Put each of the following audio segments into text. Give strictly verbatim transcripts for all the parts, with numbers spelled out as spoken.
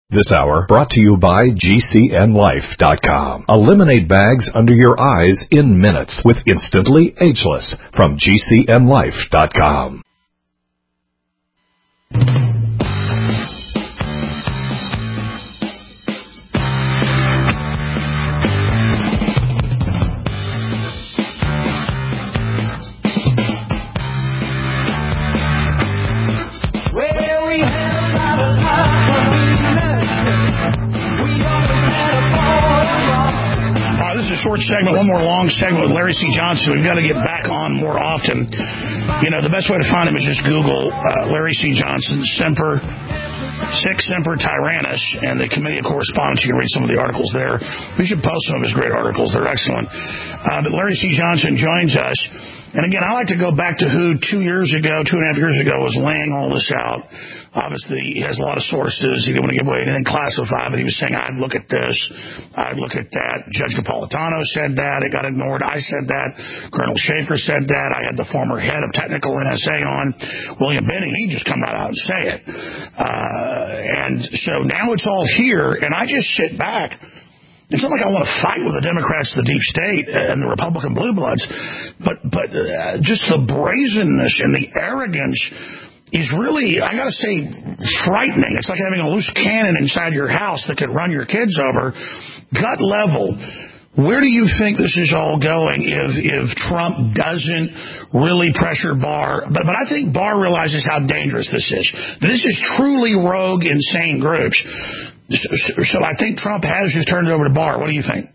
This hour brought to you by G C N Life dot com. Eliminate bags under your eyes in minutes with Instantly Ageless from G C N Life dot com. Short segment, one more long segment with Larry C. Johnson. We've got to get back on more often. You know, the best way to find him is just Google uh, Larry C. Johnson, Semper, Sic Semper Tyrannis, and the Committee of Correspondence. You can read some of the articles there. We should post some of his great articles. They're excellent. Uh, but Larry C. Johnson joins us. And again, I like to go back to who two years ago, two and a half years ago, was laying all this out. Obviously, he has a lot of sources. He didn't want to give away anything classified, but he was saying, I'd look at this, I'd look at that. Judge Napolitano said that. It got ignored. I said that. Colonel Schaefer said that. I had the former head of technical N S A on, William Benning. He just come right out and say it. Uh, and so now it's all here, and I just sit back. It's not like I want to fight with the Democrats, the deep state, and the Republican blue bloods, but but uh, just the brazenness and the arrogance is really, I got to say, frightening. It's like having a loose cannon inside your house that could run your kids over. Gut level, where do you think this is all going if if Trump doesn't really pressure Barr? But but I think Barr realizes how dangerous this is. This is truly rogue, insane groups. So, so I think Trump has just turned it over to Barr. What do you think?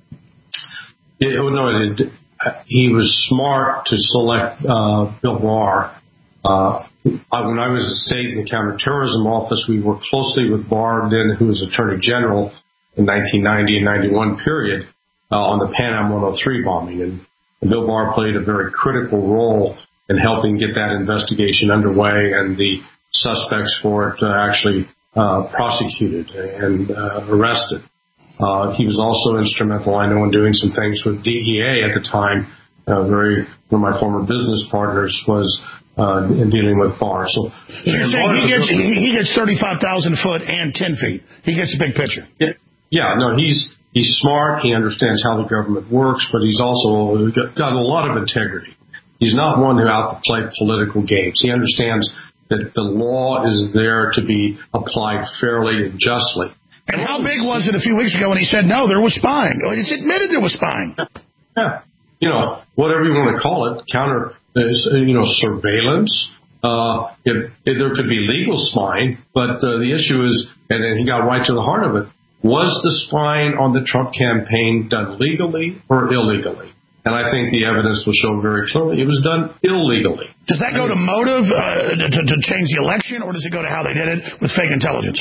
Yeah, well, no, it, he was smart to select uh, Bill Barr. Uh, when I was at State and Counterterrorism Office, we worked closely with Barr, then who was Attorney General in nineteen ninety and ninety-one period uh, on the Pan Am one oh three bombing. And, and Bill Barr played a very critical role in helping get that investigation underway and the suspects for it uh, actually Uh, prosecuted and uh, arrested. Uh, he was also instrumental, I know, in doing some things with D E A at the time. Uh, very one of my former business partners was uh, in dealing with Barr. So, so you're saying he gets he gets thirty-five thousand foot and ten feet. He gets the big picture. Yeah, yeah. No, he's he's smart. He understands how the government works, but he's also got, got a lot of integrity. He's not one who out to play political games. He understands that the law is there to be applied fairly and justly. And how big was it a few weeks ago when he said, no, there was spying? It's admitted there was spying. Yeah. You know, whatever you want to call it, counter, you know, surveillance. Uh, it, it, there could be legal spying, but uh, the issue is, and then he got right to the heart of it, was the spying on the Trump campaign done legally or illegally? And I think the evidence will show very clearly it was done illegally. Does that go to motive uh, to, to change the election, or does it go to how they did it with fake intelligence?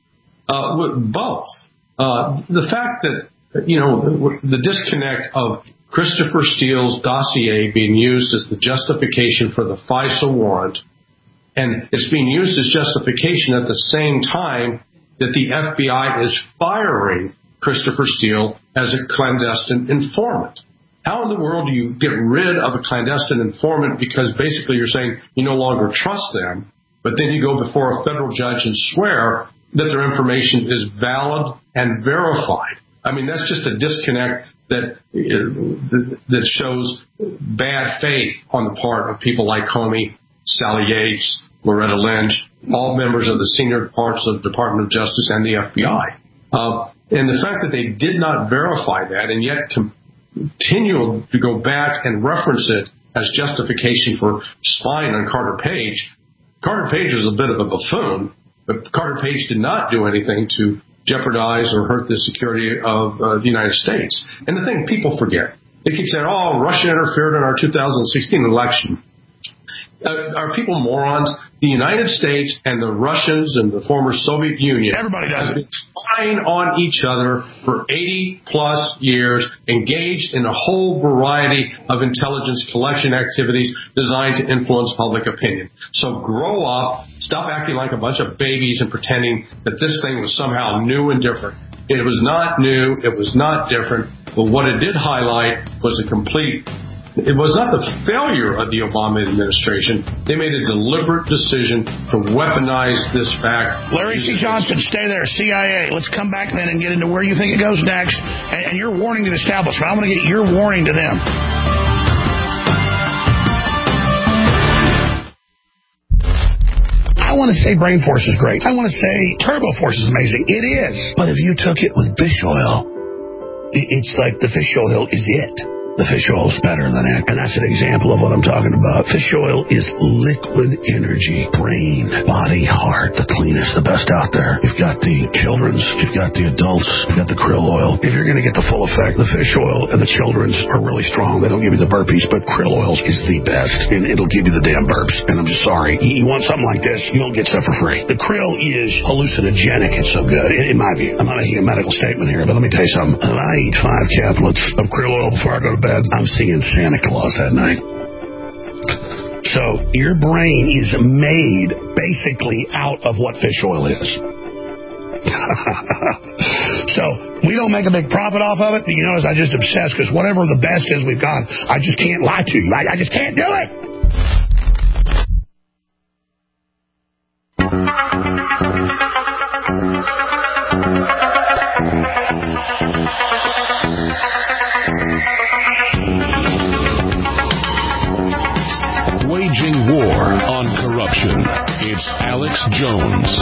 Uh, both. Uh, the fact that, you know, the disconnect of Christopher Steele's dossier being used as the justification for the FISA warrant, and it's being used as justification at the same time that the F B I is firing Christopher Steele as a clandestine informant. How in the world do you get rid of a clandestine informant because basically you're saying you no longer trust them, but then you go before a federal judge and swear that their information is valid and verified? I mean, that's just a disconnect that that shows bad faith on the part of people like Comey, Sally Yates, Loretta Lynch, all members of the senior parts of the Department of Justice and the F B I. Uh, and the fact that they did not verify that and yet com- continue to go back and reference it as justification for spying on Carter Page. Carter Page is a bit of a buffoon, but Carter Page did not do anything to jeopardize or hurt the security of uh, the United States. And the thing people forget, they keep saying, oh, Russia interfered in our two thousand sixteen election. Uh, are people morons? The United States and the Russians and the former Soviet Union Everybody does have been spying on each other for eighty plus years, engaged in a whole variety of intelligence collection activities designed to influence public opinion. So grow up, stop acting like a bunch of babies and pretending that this thing was somehow new and different. It was not new, it was not different, but what it did highlight was a complete it was not the failure of the Obama administration. They made a deliberate decision to weaponize this fact. Larry C. Johnson, stay there. C I A. Let's come back then and get into where you think it goes next. And, and your warning to the establishment. I want to get your warning to them. I want to say Brain Force is great. I want to say Turbo Force is amazing. It is. But if you took it with fish oil, it's like the fish oil is it. The fish oil is better than it. And that's an example of what I'm talking about. Fish oil is liquid energy. Brain, body, heart. The cleanest, the best out there. You've got the children's. You've got the adults. You've got the krill oil. If you're going to get the full effect, the fish oil and the children's are really strong. They don't give you the burpees, but krill oil is the best. And it'll give you the damn burps. And I'm just sorry. You want something like this, you don't get stuff for free. The krill is hallucinogenic. It's so good, in my view. I'm not making a medical statement here, but let me tell you something. If I eat five caplets of krill oil before I go to bed, I'm seeing Santa Claus that night. So your brain is made basically out of what fish oil is. So we don't make a big profit off of it, but you notice I just obsess because whatever the best is we've got, I just can't lie to you. I, I just can't do it. Waging war on corruption. It's Alex Jones.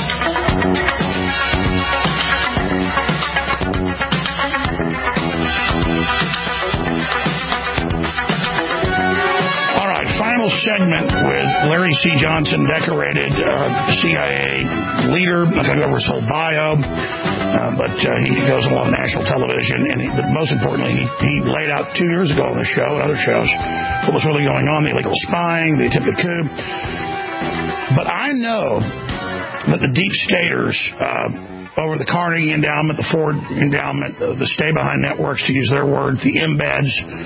All right, final segment with Larry C. Johnson, decorated uh, C I A leader. I'm not going to go over his whole bio, uh, but uh, he goes on a lot of national television. And he, but most importantly, he, he laid out two years ago on the show and other shows what was really going on, the illegal spying, the attempted coup. But I know that the deep staters uh, over the Carnegie Endowment, the Ford Endowment, uh, the stay-behind networks, to use their words, the embeds,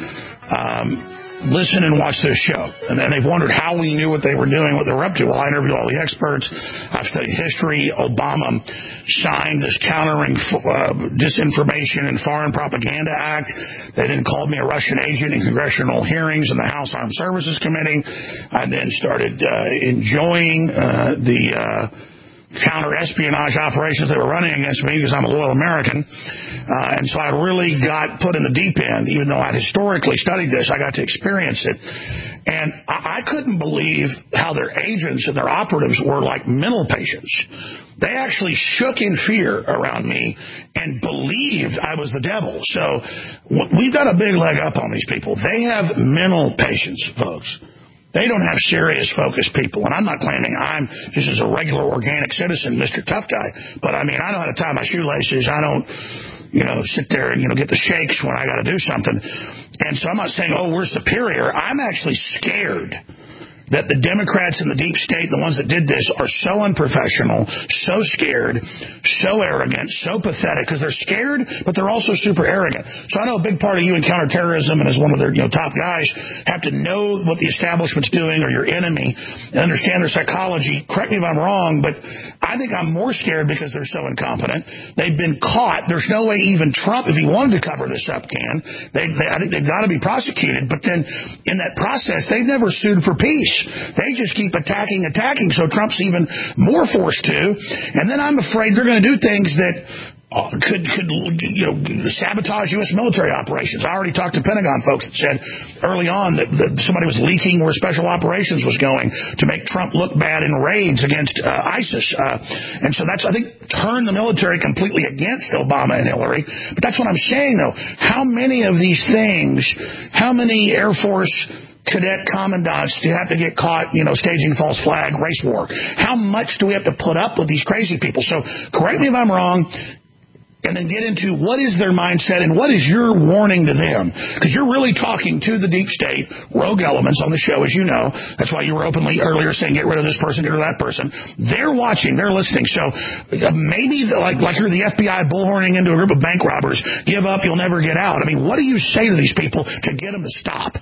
um, listen and watch this show. And then they've wondered how we knew what they were doing, what they were up to. Well, I interviewed all the experts. I've studied history. Obama signed this Countering uh, Disinformation and Foreign Propaganda Act. They then called me a Russian agent in congressional hearings in the House Armed Services Committee. I then started uh, enjoying uh, the uh, counter-espionage operations they were running against me because I'm a loyal American. Uh, and so I really got put in the deep end. Even though I'd historically studied this, I got to experience it. And I, I couldn't believe how their agents and their operatives were like mental patients. They actually shook in fear around me and believed I was the devil. So we've got a big leg up on these people. They have mental patients, folks. They don't have serious, focused people. And I'm not claiming I'm just as a regular organic citizen, Mister Tough Guy. But, I mean, I know how to tie my shoelaces. I don't, you know, sit there and, you know, get the shakes when I got to do something. And so I'm not saying, oh, we're superior. I'm actually scared that the Democrats and the deep state, the ones that did this, are so unprofessional, so scared, so arrogant, so pathetic, because they're scared, but they're also super arrogant. So I know a big part of you in counterterrorism and as one of their you know top guys have to know what the establishment's doing or your enemy and understand their psychology. Correct me if I'm wrong, but I think I'm more scared because they're so incompetent. They've been caught. There's no way even Trump, if he wanted to cover this up, can. They, they, I think they've got to be prosecuted. But then in that process, they've never sued for peace. They just keep attacking, attacking, so Trump's even more forced to. And then I'm afraid they're going to do things that uh, could, could you know, sabotage U S military operations. I already talked to Pentagon folks that said early on that, that somebody was leaking where special operations was going to make Trump look bad in raids against uh, ISIS. Uh, and so that's, I think, turned the military completely against Obama and Hillary. But that's what I'm saying, though. How many of these things, how many Air Force cadet commandants do you have to get caught, you know, staging false flag race war? How much do we have to put up with these crazy people? So correct me if I'm wrong, and then get into what is their mindset and what is your warning to them? Because you're really talking to the deep state, rogue elements on the show, as you know. That's why you were openly earlier saying, get rid of this person, get rid of that person. They're watching, they're listening. So uh, maybe the, like, like you're the F B I bullhorning into a group of bank robbers. Give up, you'll never get out. I mean, what do you say to these people to get them to stop?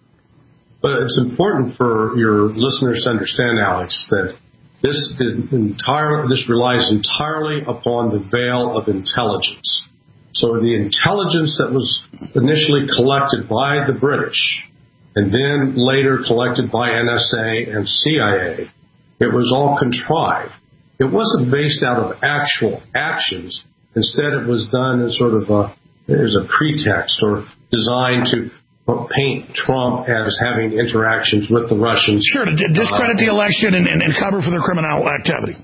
But it's important for your listeners to understand, Alex, that this is entire, this relies entirely upon the veil of intelligence. So the intelligence that was initially collected by the British and then later collected by N S A and C I A, it was all contrived. It wasn't based out of actual actions. Instead, it was done as sort of a, as a pretext or designed to paint Trump as having interactions with the Russians. Sure, to discredit uh, the election and, and, and cover for their criminal activity.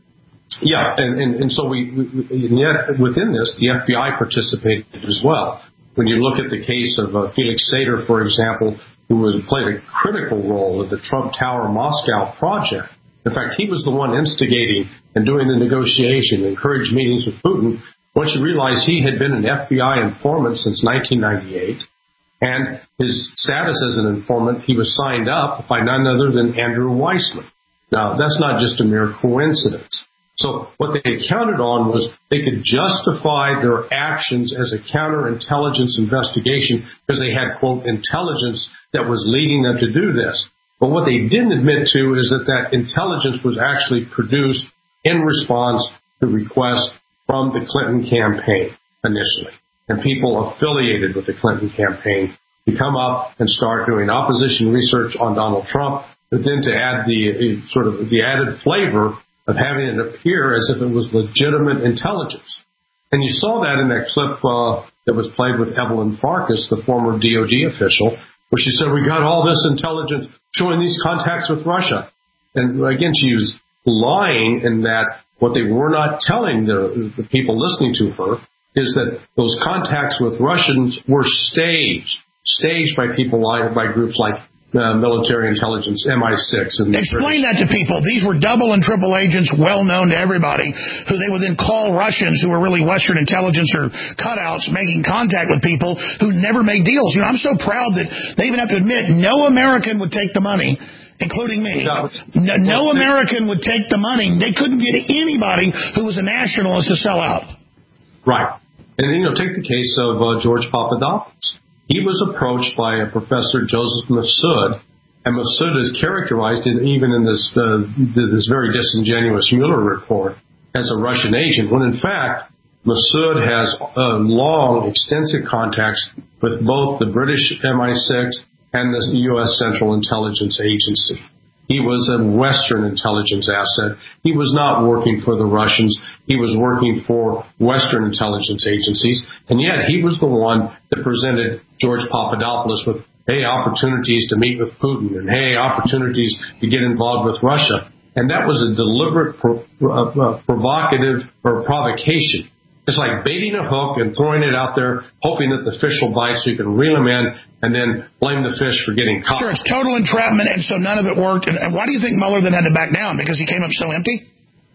Yeah, and, and, and so we, we, and yet within this, the F B I participated as well. When you look at the case of uh, Felix Sater, for example, who was played a critical role in the Trump Tower Moscow project. In fact, he was the one instigating and doing the negotiation, encouraged meetings with Putin. Once you realize he had been an F B I informant since nineteen ninety-eight, and his status as an informant, he was signed up by none other than Andrew Weissman. Now, that's not just a mere coincidence. So what they counted on was they could justify their actions as a counterintelligence investigation because they had, quote, intelligence that was leading them to do this. But what they didn't admit to is that that intelligence was actually produced in response to requests from the Clinton campaign initially, and people affiliated with the Clinton campaign to come up and start doing opposition research on Donald Trump, but then to add the sort of the added flavor of having it appear as if it was legitimate intelligence. And you saw that in that clip uh, that was played with Evelyn Farkas, the former D O D official, where she said, we got all this intelligence showing these contacts with Russia. And again, she was lying in that what they were not telling the, the people listening to her is that those contacts with Russians were staged, staged by people like, by groups like Uh, military intelligence, M I six. And explain that to people. These were double and triple agents well known to everybody who they would then call Russians who were really Western intelligence or cutouts making contact with people who never make deals. You know, I'm so proud that they even have to admit no American would take the money, including me. No, no, no American would take the money. They couldn't get anybody who was a nationalist to sell out. Right. And, you know, take the case of uh, George Papadopoulos. He was approached by a Professor Joseph Massoud, and Massoud is characterized in, even in this uh, this very disingenuous Mueller report as a Russian agent, when in fact Massoud has uh, long, extensive contacts with both the British M I six and the U S Central Intelligence Agency. He was a Western intelligence asset. He was not working for the Russians. He was working for Western intelligence agencies. And yet he was the one that presented George Papadopoulos with, hey, opportunities to meet with Putin and, hey, opportunities to get involved with Russia. And that was a deliberate, pro- uh, uh, provocative or provocation. It's like baiting a hook and throwing it out there, hoping that the fish will bite so you can reel them in and then blame the fish for getting caught. Sure, it's total entrapment, and so none of it worked. And, and why do you think Mueller then had to back down? Because he came up so empty?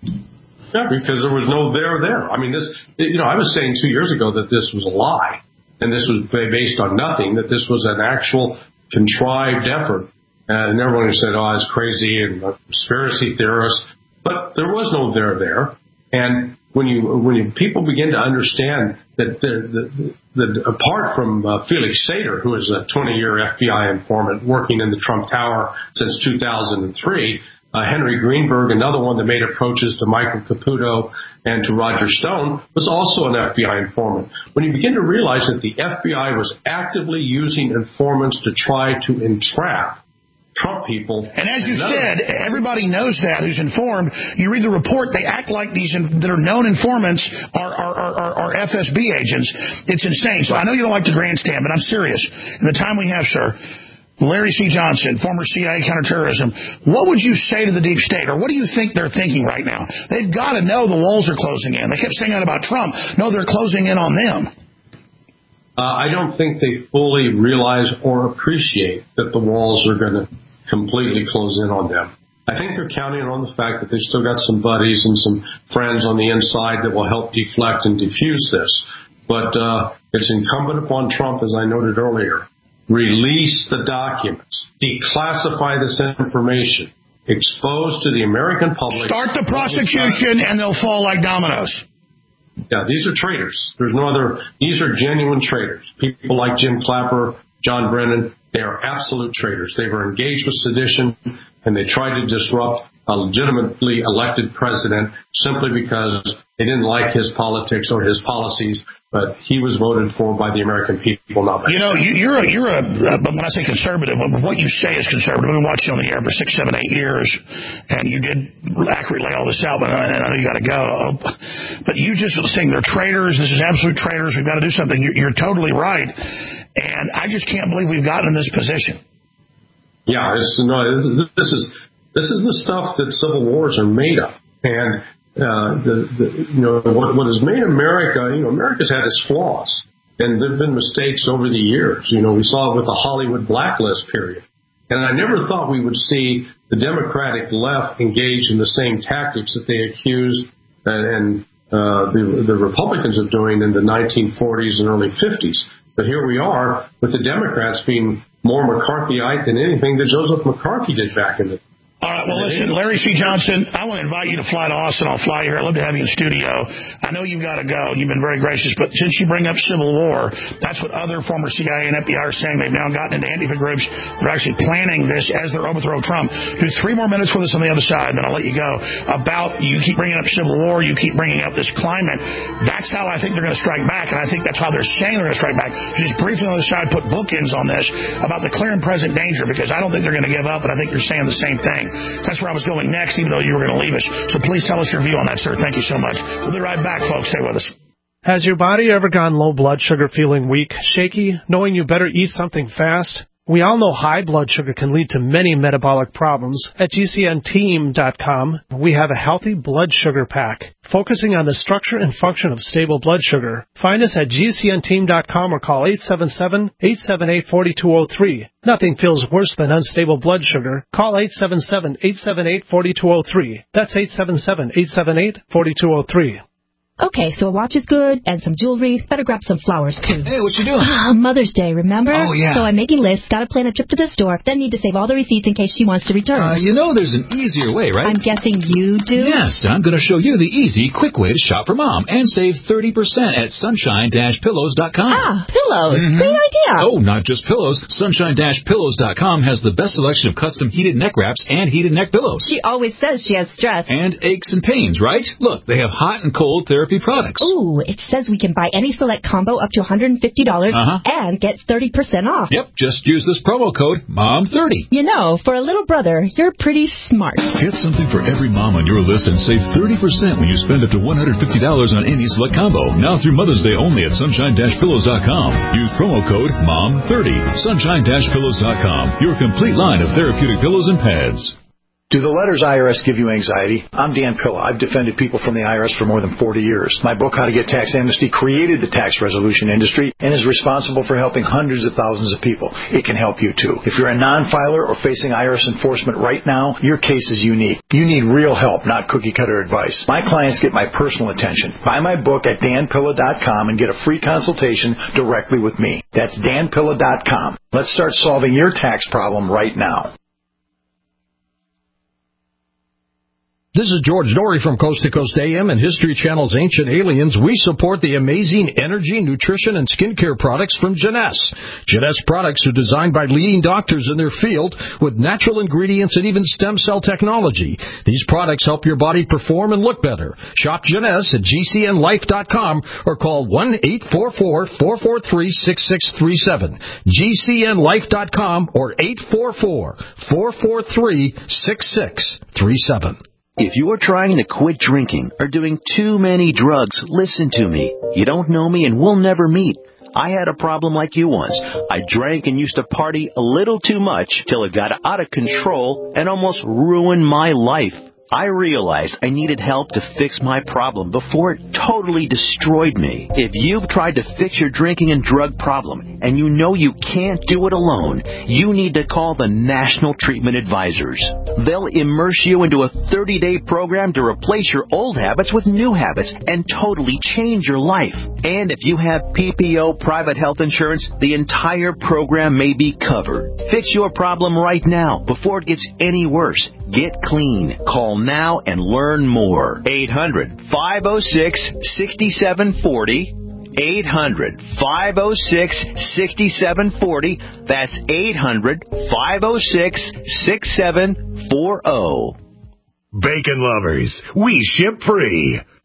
Yeah, because there was no there there. I mean, this, you know, I was saying two years ago that this was a lie, and this was based on nothing, that this was an actual contrived effort. And everyone said, oh, it's crazy and a conspiracy theorist. But there was no there there. And when you when you, people begin to understand that the, the, the, the apart from uh, Felix Sater, who is a twenty-year F B I informant working in the Trump Tower since two thousand three, uh, Henry Greenberg, another one that made approaches to Michael Caputo and to Roger Stone, was also an F B I informant. When you begin to realize that the F B I was actively using informants to try to entrap Trump people. And as you said, everybody knows that who's informed. You read the report, they act like these that are known informants are, are, are, are F S B agents. It's insane. So I know you don't like the grandstand, but I'm serious. In the time we have, sir, Larry C. Johnson, former C I A counterterrorism, what would you say to the deep state, or what do you think they're thinking right now? They've got to know the walls are closing in. They kept saying that about Trump. No, they're closing in on them. Uh, I don't think they fully realize or appreciate that the walls are going to completely close in on them. I think they're counting on the fact that they've still got some buddies and some friends on the inside that will help deflect and diffuse this. But uh, it's incumbent upon Trump, as I noted earlier, release the documents, declassify this information, expose to the American public. Start the prosecution and they'll fall like dominoes. Yeah, these are traitors. There's no other. These are genuine traitors. People like Jim Clapper, John Brennan, they are absolute traitors. They were engaged with sedition, and they tried to disrupt a legitimately elected president simply because They didn't like his politics or his policies, but he was voted for by the American people, not by You know, you, you're a, you're a, uh, when I say conservative, what you say is conservative. I've been watching you on the air for six, seven, eight years, and you did accurately lay all this out, but I, I know you got to go. But you just saying they're traitors, this is absolute traitors, we've got to do something. You're, you're totally right, and I just can't believe we've gotten in this position. Yeah, it's, no, this is this is the stuff that civil wars are made of, and Uh, the, the, you know, what, what has made America, you know, America's had its flaws, and there have been mistakes over the years. You know, we saw it with the Hollywood blacklist period. And I never thought we would see the Democratic left engage in the same tactics that they accused and, and uh, the, the Republicans of doing in the nineteen forties and early fifties. But here we are with the Democrats being more McCarthyite than anything that Joseph McCarthy did back in the All right, well, listen, Larry C. Johnson, I want to invite you to fly to Austin. I'll fly you here. I'd love to have you in studio. I know you've got to go. You've been very gracious, but since you bring up Civil War, that's what other former C I A and F B I are saying. They've now gotten into Antifa groups. They're actually planning this as their overthrow of Trump. Do three more minutes with us on the other side, then I'll let you go. About, you keep bringing up Civil War, you keep bringing up this climate. That's how I think they're going to strike back, and I think that's how they're saying they're going to strike back. Just briefly on the other side, put bookends on this about the clear and present danger, because I don't think they're going to give up, and I think you're saying the same thing. That's where I was going next, even though you were going to leave us. So please tell us your view on that, sir. Thank you so much. We'll be right back, folks. Stay with us. Has your body ever gone low blood sugar, feeling weak, shaky, knowing you better eat something fast? We all know high blood sugar can lead to many metabolic problems. At G C N team dot com, we have a healthy blood sugar pack, focusing on the structure and function of stable blood sugar. Find us at G C N team dot com or call eight seven seven, eight seven eight, four two zero three. Nothing feels worse than unstable blood sugar. Call eight seven seven, eight seven eight, four two zero three. That's eight seven seven, eight seven eight, four two zero three. Okay, so a watch is good, and some jewelry. Better grab some flowers, too. Hey, what you doing? Ah, Mother's Day, remember? Oh, yeah. So I'm making lists, gotta plan a trip to the store, then need to save all the receipts in case she wants to return. Uh, you know there's an easier way, right? I'm guessing you do? Yes, I'm going to show you the easy, quick way to shop for Mom and save thirty percent at sunshine dash pillows dot com. Ah, pillows. Mm-hmm. Great idea. Oh, not just pillows. sunshine dash pillows dot com has the best selection of custom heated neck wraps and heated neck pillows. She always says she has stress. And aches and pains, right? Look, they have hot and cold therapy products. Ooh, it says we can buy any select combo up to one hundred fifty dollars uh-huh. and get thirty percent off. Yep, just use this promo code mom thirty. You know, for a little brother, you're pretty smart. Get something for every mom on your list and save thirty percent when you spend up to one hundred fifty dollars on any select combo. Now through Mother's Day only at sunshine dash pillows dot com. Use promo code mom thirty. sunshine dash pillows dot com. Your complete line of therapeutic pillows and pads. Do the letters I R S give you anxiety? I'm Dan Pilla. I've defended people from the I R S for more than forty years. My book, How to Get Tax Amnesty, created the tax resolution industry and is responsible for helping hundreds of thousands of people. It can help you, too. If you're a non-filer or facing I R S enforcement right now, your case is unique. You need real help, not cookie-cutter advice. My clients get my personal attention. Buy my book at dan pilla dot com and get a free consultation directly with me. That's dan pilla dot com. Let's start solving your tax problem right now. This is George Dory from Coast to Coast A M and History Channel's Ancient Aliens. We support the amazing energy, nutrition, and skincare products from Jeunesse. Jeunesse products are designed by leading doctors in their field with natural ingredients and even stem cell technology. These products help your body perform and look better. Shop Jeunesse at G C N life dot com or call one eight four four, four four three, six six three seven. G C N life dot com or eight four four, four four three, six six three seven. If you are trying to quit drinking or doing too many drugs, listen to me. You don't know me and we'll never meet. I had a problem like you once. I drank and used to party a little too much till it got out of control and almost ruined my life. I realized I needed help to fix my problem before it totally destroyed me. If you've tried to fix your drinking and drug problem and you know you can't do it alone, you need to call the National Treatment Advisors. They'll immerse you into a thirty-day program to replace your old habits with new habits and totally change your life. And if you have P P O private health insurance, the entire program may be covered. Fix your problem right now before it gets any worse. Get clean. Call now and learn more. eight hundred, five oh six, six seven four oh. eight hundred, five oh six, six seven four oh. That's eight hundred, five oh six, six seven four oh. Bacon lovers, we ship free.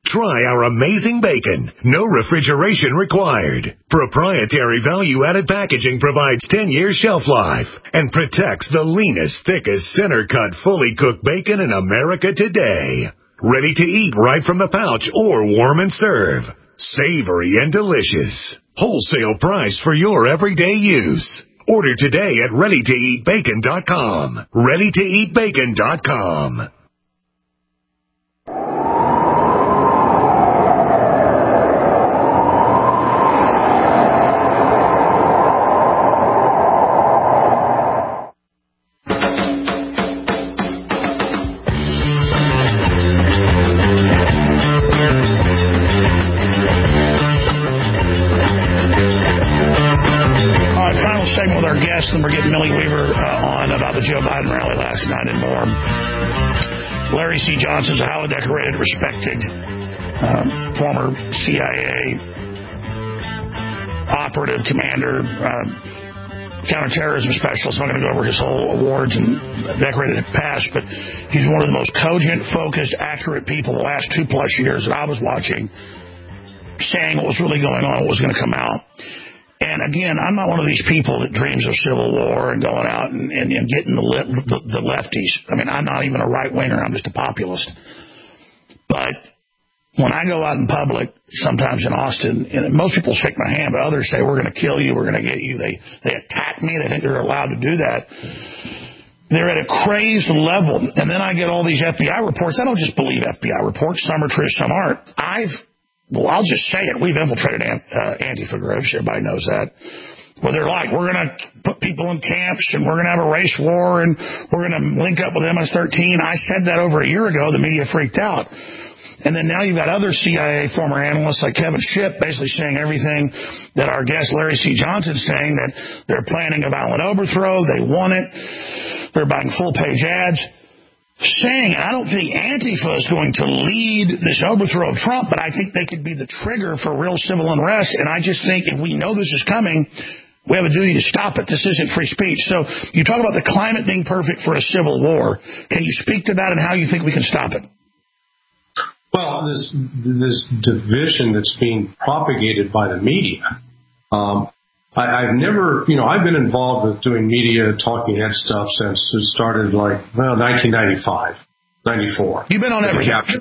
Try our amazing bacon. No refrigeration required. Proprietary value-added packaging provides ten years shelf life and protects the leanest, thickest, center-cut, fully cooked bacon in America today. Ready to eat right from the pouch or warm and serve. Savory and delicious. Wholesale price for your everyday use. Order today at ready to eat bacon dot com. ready to eat bacon dot com. And we're getting Millie Weaver uh, on about the Joe Biden rally last night and more. Larry C. Johnson's a highly decorated, respected um, former C I A operative, commander, uh, counterterrorism specialist. I'm not going to go over his whole awards and decorated past, but he's one of the most cogent, focused, accurate people the last two plus years that I was watching, saying what was really going on, what was going to come out. And again, I'm not one of these people that dreams of civil war and going out and, and, and getting the, the, the lefties. I mean, I'm not even a right-winger. I'm just a populist. But when I go out in public, sometimes in Austin, and most people shake my hand, but others say, we're going to kill you, we're going to get you. They, they attack me. They think they're allowed to do that. They're at a crazed level. And then I get all these F B I reports. I don't just believe F B I reports. Some are true, some aren't. I've Well, I'll just say it. We've infiltrated uh, Antifa groups. Everybody knows that. Well, they're like, we're going to put people in camps, and we're going to have a race war, and we're going to link up with M S thirteen. I said that over a year ago. The media freaked out. And then now you've got other C I A former analysts like Kevin Shipp basically saying everything that our guest Larry C. Johnson's saying, that they're planning a violent overthrow. They want it. They're buying full-page ads. Saying, I don't think Antifa is going to lead this overthrow of Trump, but I think they could be the trigger for real civil unrest. And I just think if we know this is coming, we have a duty to stop it. This isn't free speech. So you talk about the climate being perfect for a civil war. Can you speak to that and how you think we can stop it? Well, this this division that's being propagated by the media, um, I, I've never, you know, I've been involved with doing media talking head stuff since it started like, well, nineteen ninety-five, ninety-four. You've been on everything.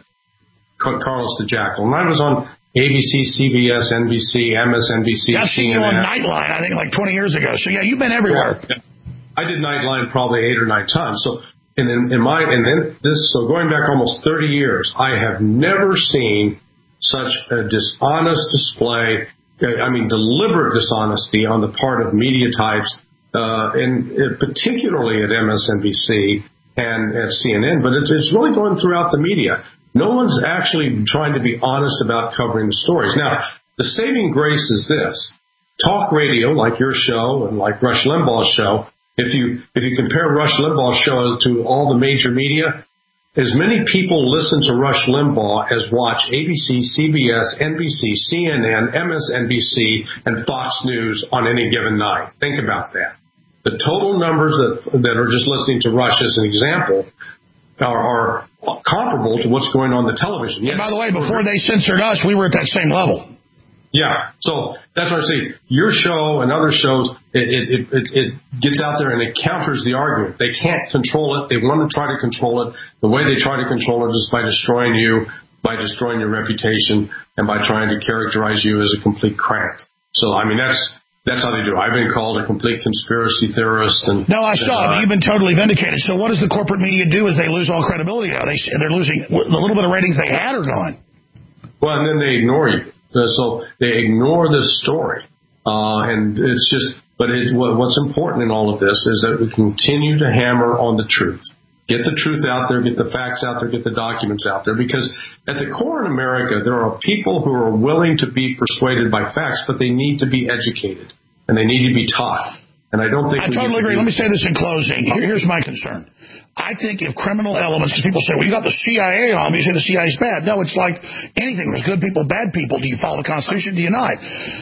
Carlos the Jackal. And I was on A B C, C B S, N B C, M S N B C, I've seen you on Nightline, I think, like twenty years ago. So, yeah, you've been everywhere. Yeah, yeah. I did Nightline probably eight or nine times. So, and in, in my, and then this, so going back almost thirty years, I have never seen such a dishonest display. I mean, deliberate dishonesty on the part of media types, uh, and uh, particularly at M S N B C and at C N N, but it's, it's really going throughout the media. No one's actually trying to be honest about covering the stories. Now, the saving grace is this. Talk radio, like your show and like Rush Limbaugh's show, if you if you compare Rush Limbaugh's show to all the major media, as many people listen to Rush Limbaugh as watch A B C, C B S, N B C, C N N, M S N B C, and Fox News on any given night. Think about that. The total numbers that that are just listening to Rush as an example are, are comparable to what's going on the television. Yes. And by the way, before they censored us, we were at that same level. Yeah, so that's what I say. Your show and other shows, it, it, it, it gets out there and it counters the argument. They can't control it. They want to try to control it. The way they try to control it is by destroying you, by destroying your reputation, and by trying to characterize you as a complete crank. So, I mean, that's that's how they do it. I've been called a complete conspiracy theorist. And no, I saw it. You've been totally vindicated. So what does the corporate media do as they lose all credibility? Are they, they're losing the little bit of ratings they had are gone. Well, and then they ignore you. So they ignore this story, uh, and it's just. But it, what, what's important in all of this is that we continue to hammer on the truth, get the truth out there, get the facts out there, get the documents out there. Because at the core in America, there are people who are willing to be persuaded by facts, but they need to be educated and they need to be taught. And I don't think I totally agree. Let me say this in closing. Here, here's my concern. I think if criminal elements, because people say, well, you got the C I A on me, you say the C I A is bad. No, it's like anything. There's good people, bad people. Do you follow the Constitution? Do you not?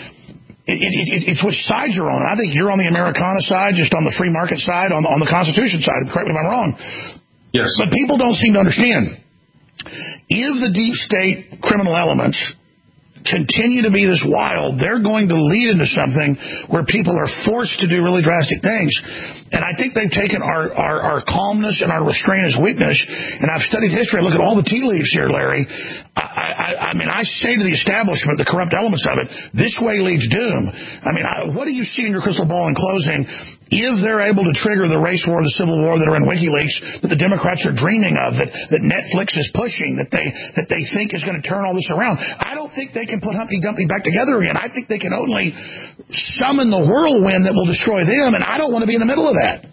It, it, it, it's which side you're on. I think you're on the Americana side, just on the free market side, on, on the Constitution side. Correct me if I'm wrong. Yes. But people don't seem to understand. if the deep state criminal elements continue to be this wild, they're going to lead into something where people are forced to do really drastic things. And I think they've taken our, our, our calmness and our restraint as weakness. And I've studied history. I look at all the tea leaves here, Larry. I, I, I mean, I say to the establishment, the corrupt elements of it, this way leads doom. I mean, I, what do you see in your crystal ball in closing? If they're able to trigger the race war, the civil war that are in WikiLeaks, that the Democrats are dreaming of, that, that Netflix is pushing, that they that they think is going to turn all this around, I don't think they can put Humpty Dumpty back together again. I think they can only summon the whirlwind that will destroy them, and I don't want to be in the middle of that.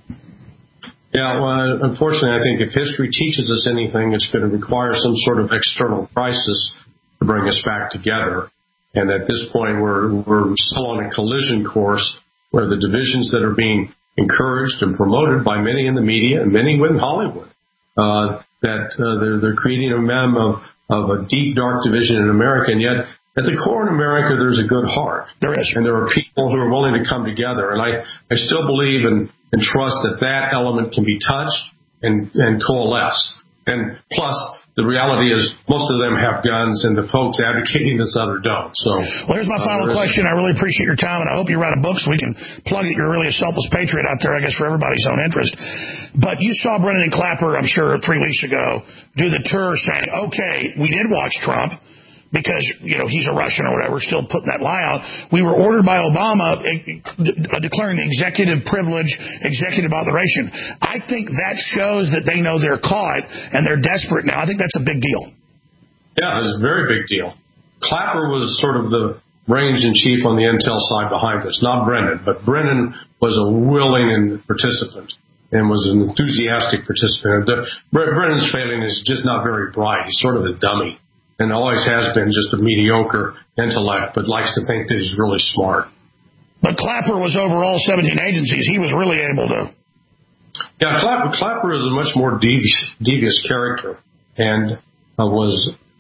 Yeah, well, unfortunately, I think if history teaches us anything, it's going to require some sort of external crisis to bring us back together. And at this point, we're we're still on a collision course where the divisions that are being encouraged and promoted by many in the media and many within Hollywood, uh, that uh, they're, they're creating a mem of, of a deep, dark division in America. And yet, at the core in America, there's a good heart. There is. And there are people who are willing to come together. And I, I still believe and, and trust that that element can be touched and, and coalesce. And plus, the reality is most of them have guns, and the folks advocating this other don't. So, well, here's my final uh, question. I really appreciate your time, and I hope you write a book so we can plug it. You're really a selfless patriot out there, I guess, for everybody's own interest. But you saw Brennan and Clapper, I'm sure, three weeks ago, do the tour saying, okay, we did watch Trump, because, you know, he's a Russian or whatever, still putting that lie out. We were ordered by Obama uh, declaring the executive privilege, executive authorization. I think that shows that they know they're caught and they're desperate now. I think that's a big deal. Yeah, it was a very big deal. Clapper was sort of the brains in chief on the intel side behind this, not Brennan. But Brennan was a willing participant and was an enthusiastic participant. The, Brennan's failing is just not very bright. He's sort of a dummy. And always has been just a mediocre intellect, but likes to think that he's really smart. But Clapper was over all seventeen agencies. He was really able to. Yeah, Clapper, Clapper is a much more devious, devious character and uh, was,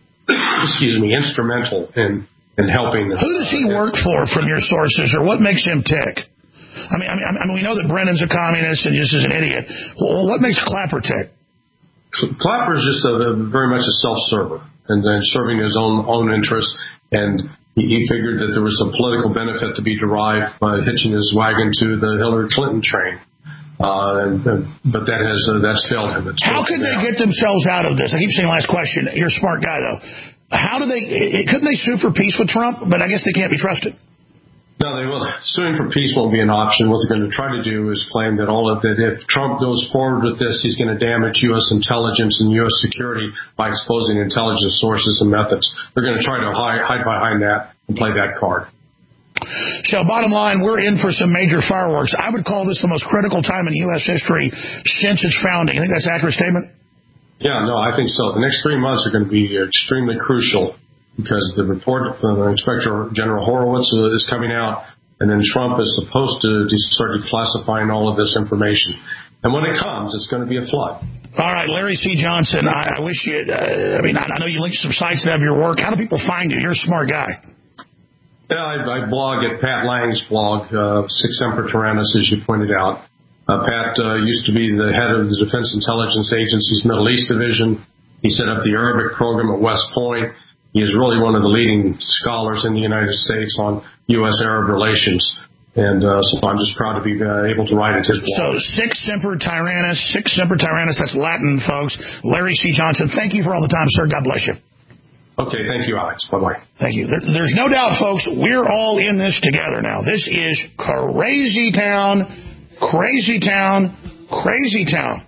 excuse me, instrumental in, in helping. Who does he uh, work for from your sources, or what makes him tick? I mean, I mean, I mean, we know that Brennan's a communist and just is an idiot. Well, what makes Clapper tick? Clapper is just a, a, very much a self-server. And then serving his own own interests, and he, he figured that there was some political benefit to be derived by hitching his wagon to the Hillary Clinton train. Uh, and, and, but that has uh, that's failed him. It's How could they now. get themselves out of this? I keep saying last question. You're a smart guy, though. How do they? It, couldn't they sue for peace with Trump? But I guess they can't be trusted. No, they will. Suing for peace won't be an option. What they're going to try to do is claim that all of that if Trump goes forward with this, he's going to damage U S intelligence and U S security by exposing intelligence sources and methods. They're going to try to hide, hide behind that and play that card. So bottom line, we're in for some major fireworks. I would call this the most critical time in U S history since its founding. You think that's an accurate statement? Yeah, no, I think so. The next three months are going to be extremely crucial, because the report from uh, Inspector General Horowitz uh, is coming out, and then Trump is supposed to start declassifying all of this information. And when it comes, it's going to be a flood. All right, Larry C. Johnson, I, I wish you, uh, I mean, I, I know you linked some sites that have your work. How do people find you? You're a smart guy. Yeah, I, I blog at Pat Lang's blog, uh, Sic Semper Tyrannis, as you pointed out. Uh, Pat uh, used to be the head of the Defense Intelligence Agency's Middle East Division. He set up the Arabic program at West Point. He is really one of the leading scholars in the United States on U S Arab relations. And uh, so I'm just proud to be uh, able to write at his blog. So, Sic Semper Tyrannis, Sic Semper Tyrannis, that's Latin, folks. Larry C. Johnson, thank you for all the time, sir. God bless you. Okay, thank you, Alex. Bye-bye. Thank you. There, there's no doubt, folks, we're all in this together now. This is crazy town, crazy town, crazy town.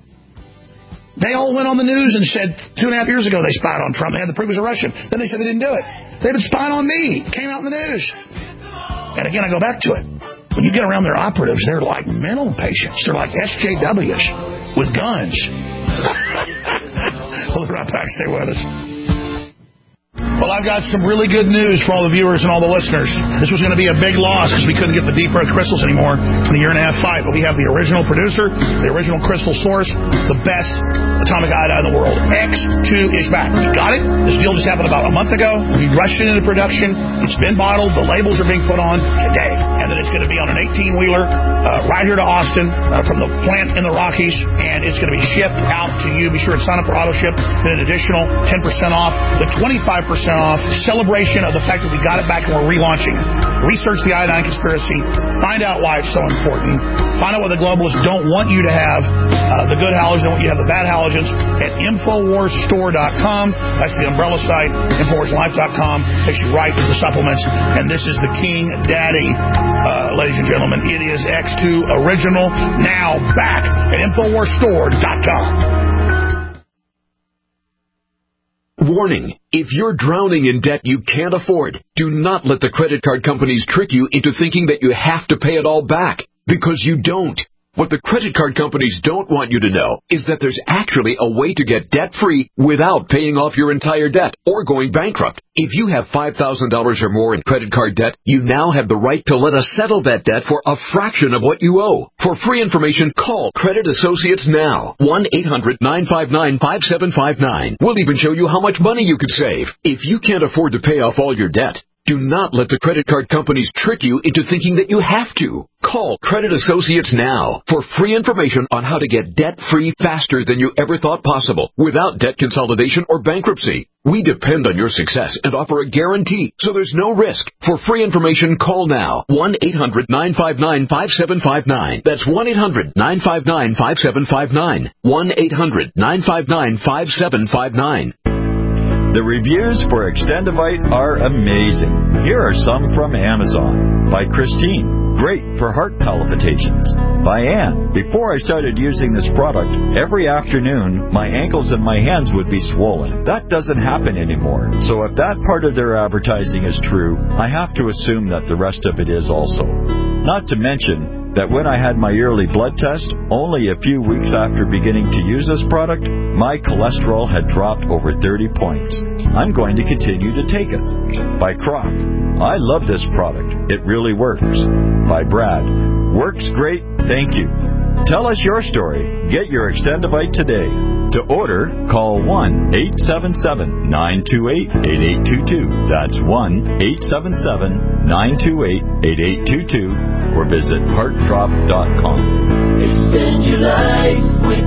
They all went on the news and said two and a half years ago they spied on Trump. They had to prove he was a Russian. Then they said they didn't do it. They've been spying on me. It came out in the news. And again, I go back to it. When you get around their operatives, they're like mental patients. They're like S J Ws with guns. We'll be right back. Stay with us. Well, I've got some really good news for all the viewers and all the listeners. This was going to be a big loss because we couldn't get the deep earth crystals anymore in a year and a half fight. But we have the original producer, the original crystal source, the best atomic iodine in the world. X two is back. We got it. This deal just happened about a month ago. We rushed it into production. It's been bottled. The labels are being put on today. And then it's going to be on an eighteen-wheeler uh, right here to Austin uh, from the plant in the Rockies. And it's going to be shipped out to you. Be sure to sign up for auto ship. Then an additional ten percent off. The twenty-five percent off celebration of the fact that we got it back and we're relaunching it. Research the iodine conspiracy. Find out why it's so important. Find out what the globalists don't want you to have. Uh, the good halogens, they want you to have the bad halogens at Infowars Store dot com. That's the umbrella site. Infowars Life dot com takes you right to the supplements. And this is the King Daddy, uh, ladies and gentlemen. It is X two Original, now back at Infowars Store dot com. Warning, if you're drowning in debt you can't afford, do not let the credit card companies trick you into thinking that you have to pay it all back, because you don't. What the credit card companies don't want you to know is that there's actually a way to get debt-free without paying off your entire debt or going bankrupt. If you have five thousand dollars or more in credit card debt, you now have the right to let us settle that debt for a fraction of what you owe. For free information, call Credit Associates now. one eight hundred nine five nine five seven five nine. We'll even show you how much money you could save. If you can't afford to pay off all your debt, do not let the credit card companies trick you into thinking that you have to. Call Credit Associates now for free information on how to get debt-free faster than you ever thought possible without debt consolidation or bankruptcy. We depend on your success and offer a guarantee, so there's no risk. For free information, call now. one eight hundred nine five nine five seven five nine. That's one eight hundred nine five nine five seven five nine. one eight hundred nine five nine five seven five nine. The reviews for Extendivite are amazing. Here are some from Amazon. By Christine. Great for heart palpitations. By Ann. Before I started using this product, every afternoon my ankles and my hands would be swollen. That doesn't happen anymore. So if that part of their advertising is true, I have to assume that the rest of it is also. Not to mention that when I had my yearly blood test, only a few weeks after beginning to use this product, my cholesterol had dropped over thirty points. I'm going to continue to take it. By Croc. I love this product. It really works. By Brad. Works great, thank you. Tell us your story. Get your Extendivite today. To order, call one eight seven seven nine two eight eight eight two two. That's one eight seven seven nine two eight eight eight two two or visit heart drop dot com. Extend your life with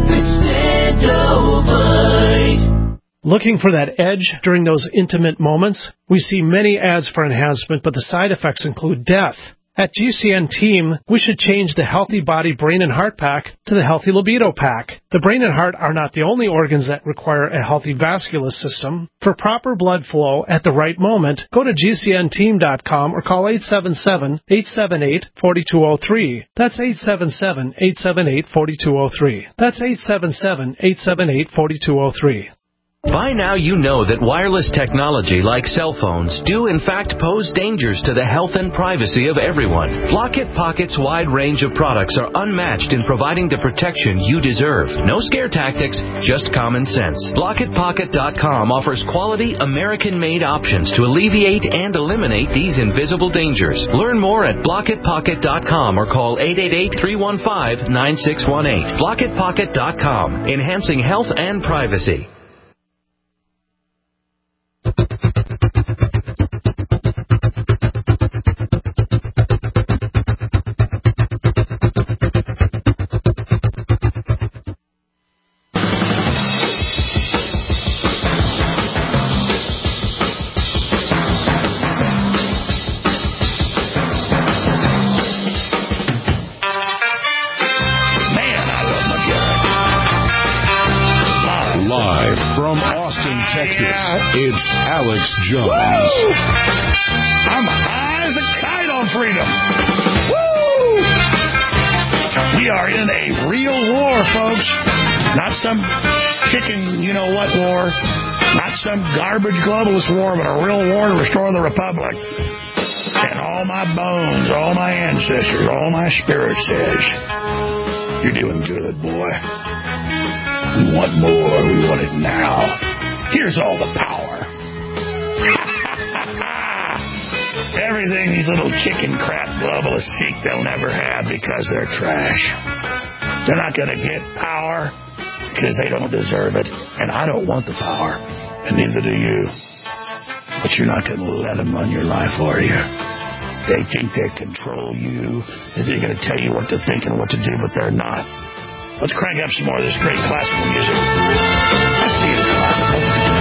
Extendivite. Looking for that edge during those intimate moments? We see many ads for enhancement, but the side effects include death. At G C N Team, we should change the Healthy Body, Brain, and Heart Pack to the Healthy Libido Pack. The brain and heart are not the only organs that require a healthy vascular system. For proper blood flow at the right moment, go to G C N team dot com or call eight seven seven, eight seven eight, four two zero three. That's eight seven seven, eight seven eight, four two zero three. That's eight seven seven, eight seven eight, four two zero three. By now you know that wireless technology like cell phones do in fact pose dangers to the health and privacy of everyone. Blockit Pocket's wide range of products are unmatched in providing the protection you deserve. No scare tactics, just common sense. Blockit Pocket dot com offers quality American-made options to alleviate and eliminate these invisible dangers. Learn more at Blockit Pocket dot com or call eight eight eight, three one five, nine six one eight. Blockit Pocket dot com, enhancing health and privacy. Texas, it's Alex Jones. Woo! I'm high as a kite on freedom. Woo! We are in a real war, folks. Not some chicken, you know what war. Not some garbage globalist war, but a real war to restore the republic. And all my bones, all my ancestors, all my spirit says, you're doing good, boy. We want more. We want it now. Here's all the power. Everything these little chicken crap globalists seek, they'll never have because they're trash. They're not going to get power because they don't deserve it. And I don't want the power, and neither do you. But you're not going to let them run your life for you. They think they control you, that they're going to tell you what to think and what to do, but they're not. Let's crank up some more of this great classical music. I see it as classical.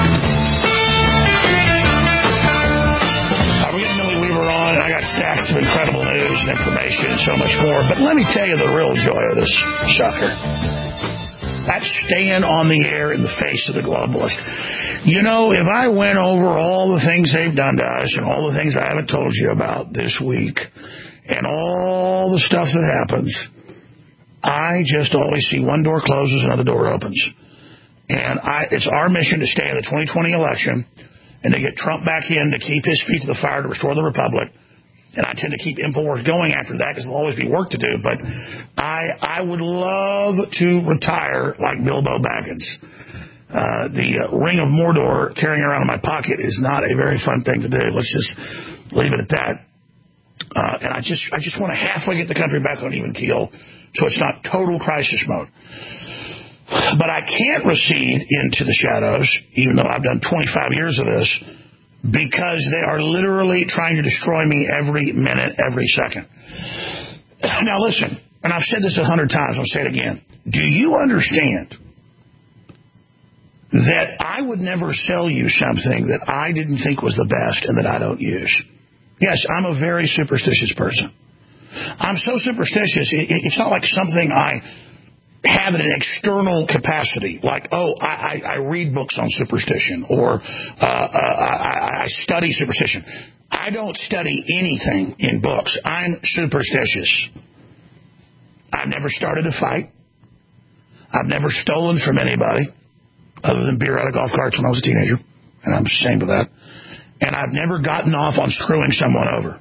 Uh, we're getting Millie Weaver on, and I got stacks of incredible news and information and so much more. But let me tell you the real joy of this sucker. That's staying on the air in the face of the globalist. You know, if I went over all the things they've done to us and all the things I haven't told you about this week and all the stuff that happens, I just always see one door closes, another door opens. And I, it's our mission to stay in the twenty twenty election and to get Trump back in to keep his feet to the fire to restore the republic. And I tend to keep InfoWars going after that because there'll always be work to do. But I I would love to retire like Bilbo Baggins. Uh, the uh, Ring of Mordor carrying around in my pocket is not a very fun thing to do. Let's just leave it at that. Uh, and I just I just want to halfway get the country back on even keel so it's not total crisis mode. But I can't recede into the shadows, even though I've done twenty-five years of this, because they are literally trying to destroy me every minute, every second. Now listen, and I've said this a hundred times, I'll say it again. Do you understand that I would never sell you something that I didn't think was the best and that I don't use? Yes, I'm a very superstitious person. I'm so superstitious, it's not like something I have in an external capacity, like, oh, I, I, I read books on superstition, or uh, uh, I, I study superstition. I don't study anything in books. I'm superstitious. I've never started a fight. I've never stolen from anybody, other than beer out of golf carts when I was a teenager, and I'm ashamed of that. And I've never gotten off on screwing someone over.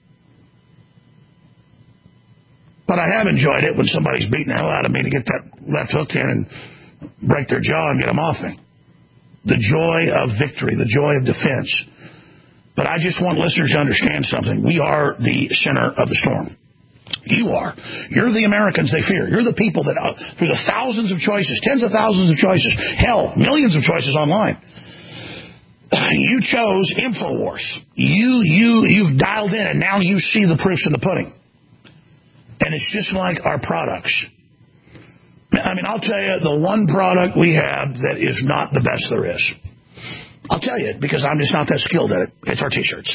But I have enjoyed it when somebody's beating the hell out of me to get that left hook in and break their jaw and get them off me. The joy of victory, the joy of defense. But I just want listeners to understand something. We are the center of the storm. You are. You're the Americans they fear. You're the people that, uh, through the thousands of choices, tens of thousands of choices, hell, millions of choices online, you chose InfoWars. You, you, you've dialed in, and now you see the proofs in the pudding. And it's just like our products. I mean, I'll tell you, the one product we have that is not the best there is. I'll tell you, because I'm just not that skilled at it. It's our T-shirts.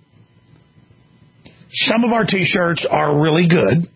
Some of our T-shirts are really good.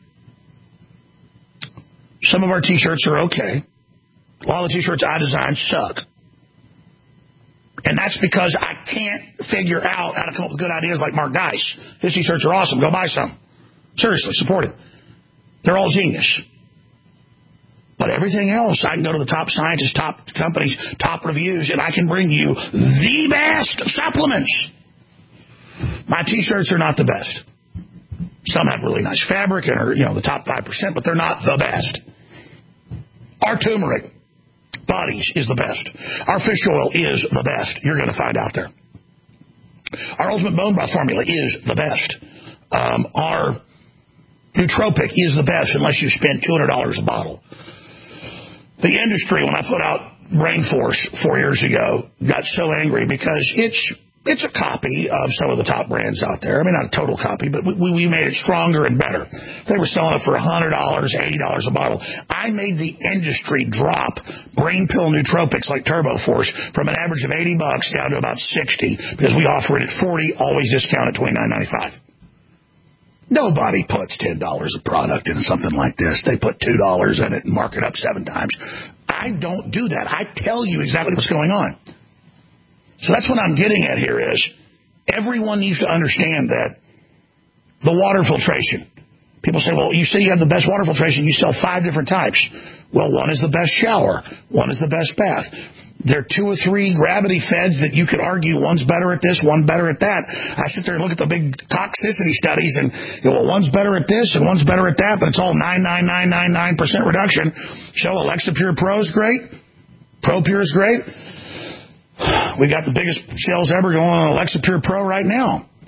Some of our T-shirts are okay. A lot of the T-shirts I design suck. And that's because I can't figure out how to come up with good ideas like Mark Dice. His T-shirts are awesome. Go buy some. Seriously, support it. They're all genius. But everything else, I can go to the top scientists, top companies, top reviews, and I can bring you the best supplements. My T-shirts are not the best. Some have really nice fabric and are, you know, the top five percent, but they're not the best. Our turmeric bodies is the best. Our fish oil is the best. You're going to find out there. Our ultimate bone broth formula is the best. Um, our nootropic is the best unless you spend two hundred dollars a bottle. The industry, when I put out Brain Force four years ago, got so angry because it's it's a copy of some of the top brands out there. I mean, not a total copy, but we, we made it stronger and better. They were selling it for one hundred dollars, eighty dollars a bottle. I made the industry drop brain pill nootropics like Turbo Force from an average of eighty bucks down to about sixty because we offer it at forty, always discounted twenty-nine ninety-five. Nobody puts ten dollars a product in something like this. They put two dollars in it and mark it up seven times. I don't do that. I tell you exactly what's going on. So that's what I'm getting at here is everyone needs to understand that the water filtration. People say, well, you say you have the best water filtration. You sell five different types. Well, one is the best shower. One is the best bath. There are two or three gravity feds that you could argue one's better at this, one better at that. I sit there and look at the big toxicity studies and, you know, well, one's better at this and one's better at that, but it's all nine nine nine nine nine percent reduction. So Alexa Pure Pro is great. Pro Pure is great. We got the biggest sales ever going on Alexa Pure Pro right now.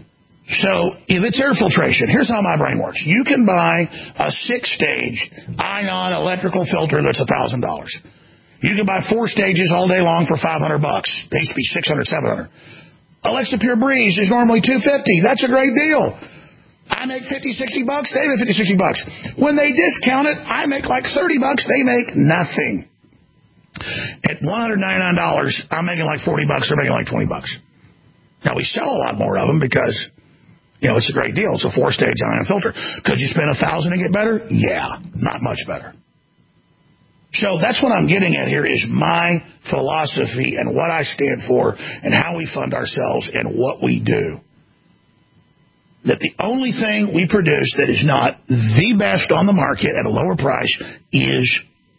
So if it's air filtration, here's how my brain works. You can buy a six-stage ion electrical filter that's one thousand dollars. You can buy four stages all day long for five hundred bucks. They used to be six hundred, seven hundred. Alexa Pure Breeze is normally two hundred fifty. That's a great deal. I make fifty, sixty bucks. They make fifty, sixty bucks. When they discount it, I make like thirty bucks. They make nothing. At one hundred ninety-nine dollars, I'm making like forty bucks. They're making like twenty bucks. Now, we sell a lot more of them because, you know, it's a great deal. It's a four-stage ion filter. Could you spend a thousand and get better? Yeah, not much better. So that's what I'm getting at here is my philosophy and what I stand for and how we fund ourselves and what we do. That the only thing we produce that is not the best on the market at a lower price is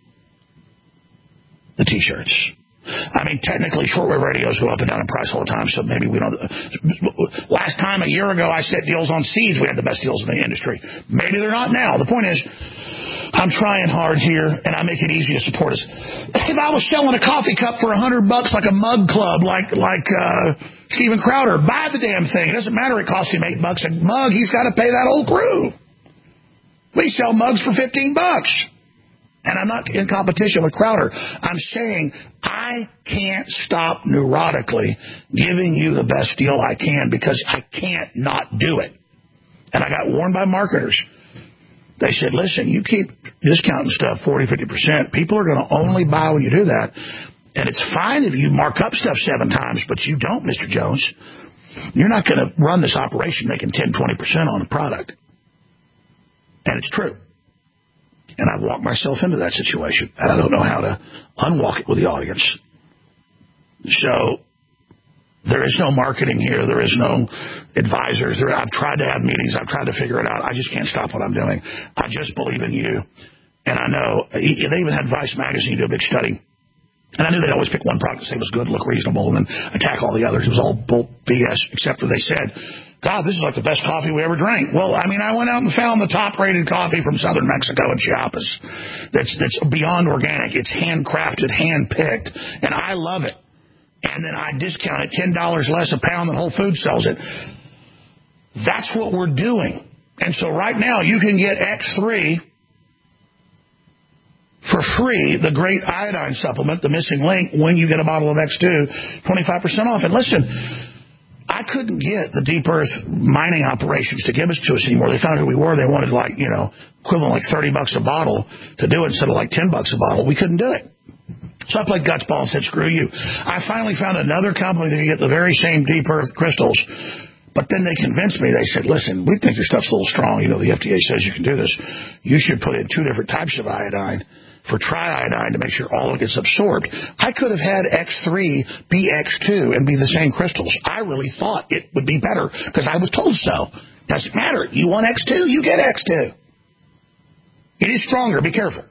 the T-shirts. I mean, technically, shortwave radios go up and down in price all the time, so maybe we don't. Last time, a year ago, I set deals on seeds. We had the best deals in the industry. Maybe they're not now. The point is, I'm trying hard here, and I make it easy to support us. If I was selling a coffee cup for a hundred bucks, like a mug club, like like uh, Steven Crowder, buy the damn thing. It doesn't matter. It costs him eight bucks a mug. He's got to pay that whole crew. We sell mugs for fifteen bucks. And I'm not in competition with Crowder. I'm saying I can't stop neurotically giving you the best deal I can because I can't not do it. And I got warned by marketers. They said, listen, you keep discounting stuff forty, fifty percent. People are going to only buy when you do that. And it's fine if you mark up stuff seven times, but you don't, Mister Jones. You're not going to run this operation making ten, twenty percent on a product. And it's true. And I've walked myself into that situation. And I don't know how to unwalk it with the audience. So there is no marketing here. There is no advisors. There, I've tried to have meetings. I've tried to figure it out. I just can't stop what I'm doing. I just believe in you. And I know they even had Vice Magazine do a big study. And I knew they'd always pick one product to say it was good, look reasonable, and then attack all the others. It was all bull B S, except for they said, God, this is like the best coffee we ever drank. Well, I mean, I went out and found the top-rated coffee from southern Mexico in Chiapas that's that's beyond organic. It's handcrafted, hand-picked, and I love it. And then I discount it ten dollars less a pound than Whole Foods sells it. That's what we're doing. And so right now you can get X three for free, the great iodine supplement, the missing link, when you get a bottle of X two, twenty-five percent off. And listen, I couldn't get the Deep Earth mining operations to give us to us anymore. They found out who we were. They wanted like, you know, equivalent like thirty bucks a bottle to do it instead of like ten bucks a bottle. We couldn't do it. So I played gutsball and said, screw you. I finally found another company that could get the very same Deep Earth crystals. But then they convinced me. They said, listen, we think your stuff's a little strong. You know, the F D A says you can do this. You should put in two different types of iodine for triiodine to make sure all of it gets absorbed. I could have had X three be X two and be the same crystals. I really thought it would be better because I was told so. Doesn't matter. You want X two, you get X two. It is stronger. Be careful.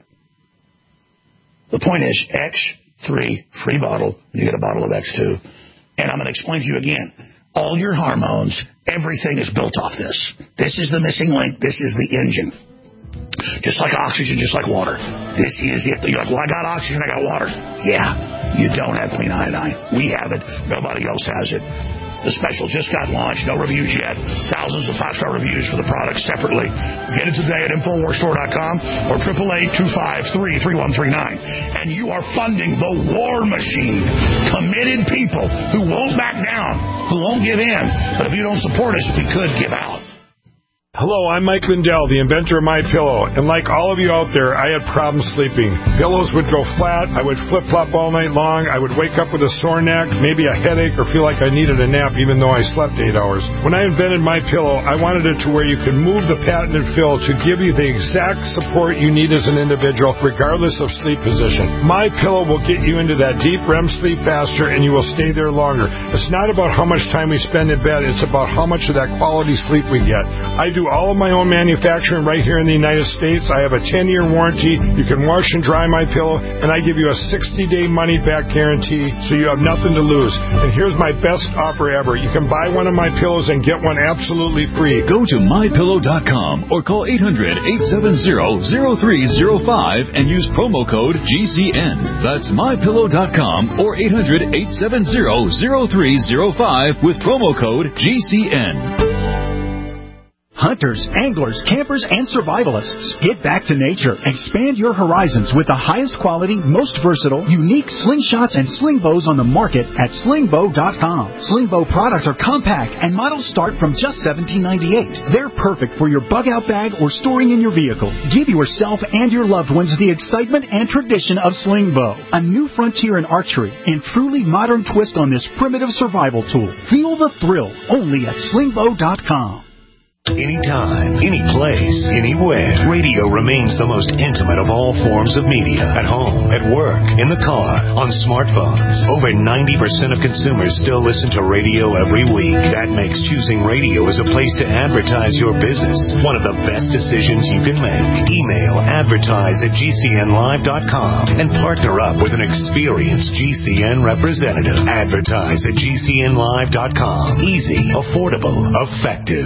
The point is X three, free bottle, you get a bottle of X two. And I'm going to explain to you again. All your hormones, everything is built off this. This is the missing link. This is the engine. Just like oxygen, just like water. This is it. You're like, well, I got oxygen, I got water. Yeah, you don't have clean iodine. We have it. Nobody else has it. The special just got launched. No reviews yet. Thousands of five-star reviews for the product separately. Get it today at Infowars Store dot com or eight eight eight, two five three, three one three nine. And you are funding the war machine. Committed people who won't back down, who won't give in. But if you don't support us, we could give out. Hello, I'm Mike Lindell, the inventor of MyPillow, and like all of you out there, I had problems sleeping. Pillows would go flat, I would flip-flop all night long, I would wake up with a sore neck, maybe a headache, or feel like I needed a nap even though I slept eight hours. When I invented MyPillow, I wanted it to where you could move the patented fill to give you the exact support you need as an individual, regardless of sleep position. MyPillow will get you into that deep R E M sleep faster, and you will stay there longer. It's not about how much time we spend in bed, it's about how much of that quality sleep we get. I do all of my own manufacturing right here in the United States. I have a ten-year warranty. You can wash and dry my pillow, and I give you a sixty-day money-back guarantee, so you have nothing to lose. And here's my best offer ever. You can buy one of my pillows and get one absolutely free. Go to my pillow dot com or call eight hundred, eight seven zero, zero three zero five and use promo code G C N. That's my pillow dot com or eight hundred, eight seven zero, zero three zero five with promo code G C N. hunters, anglers, campers, and survivalists. Get back to nature. Expand your horizons with the highest quality, most versatile, unique slingshots and sling bows on the market at sling bow dot com. Sling bow products are compact and models start from just seventeen ninety-eight. They're perfect for your bug out bag or storing in your vehicle. Give yourself and your loved ones the excitement and tradition of sling bow, a new frontier in archery and truly modern twist on this primitive survival tool. Feel the thrill only at sling bow dot com. Anytime, any place, anywhere, radio remains the most intimate of all forms of media. At home, at work, in the car, on smartphones. Over ninety percent of consumers still listen to radio every week. That makes choosing radio as a place to advertise your business one of the best decisions you can make. Email advertise at G C N live dot com and partner up with an experienced G C N representative. Advertise at G C N live dot com. Easy, affordable, effective.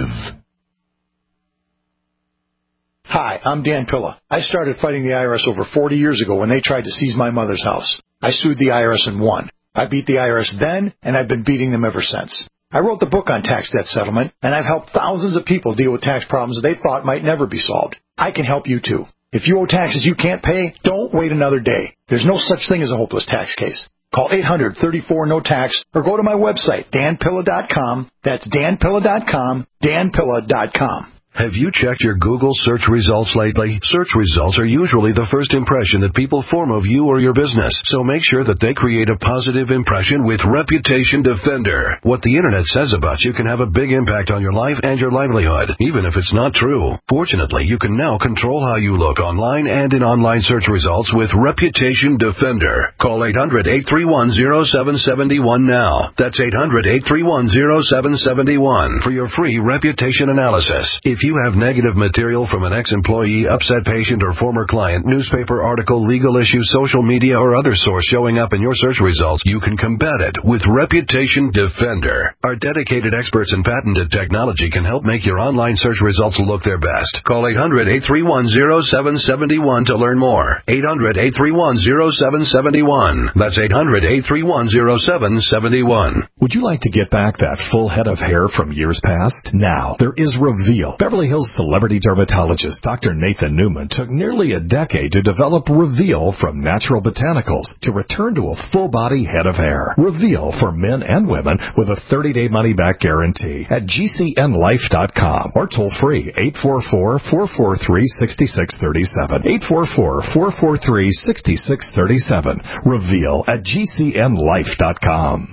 Hi, I'm Dan Pilla. I started fighting the I R S over forty years ago when they tried to seize my mother's house. I sued the I R S and won. I beat the I R S then, and I've been beating them ever since. I wrote the book on tax debt settlement, and I've helped thousands of people deal with tax problems they thought might never be solved. I can help you too. If you owe taxes you can't pay, don't wait another day. There's no such thing as a hopeless tax case. Call eight hundred, thirty-four, no tax or go to my website, dan pilla dot com. That's dan pilla dot com, dan pilla dot com. Have you checked your Google search results lately? Search results are usually the first impression that people form of you or your business, so make sure that they create a positive impression with Reputation Defender. What the internet says about you can have a big impact on your life and your livelihood, even if it's not true. Fortunately, you can now control how you look online and in online search results with Reputation Defender. Call eight hundred, eight three one, zero seven seven one now. That's eight hundred, eight three one, zero seven seven one for your free reputation analysis. If you have negative material from an ex-employee, upset patient, or former client, newspaper article, legal issue, social media, or other source showing up in your search results, you can combat it with Reputation Defender. Our dedicated experts in patented technology can help make your online search results look their best. Call eight hundred, eight three one, zero seven seven one to learn more. eight hundred, eight three one, zero seven seven one. That's eight hundred, eight three one, zero seven seven one. Would you like to get back that full head of hair from years past? Now, there is Reveal. Beverly Hills celebrity dermatologist Doctor Nathan Newman took nearly a decade to develop Reveal from natural botanicals to return to a full-body head of hair. Reveal for men and women with a thirty-day money-back guarantee at G C N life dot com or toll-free eight four four, four four three, six six three seven. eight four four, four four three, six six three seven. Reveal at G C N life dot com.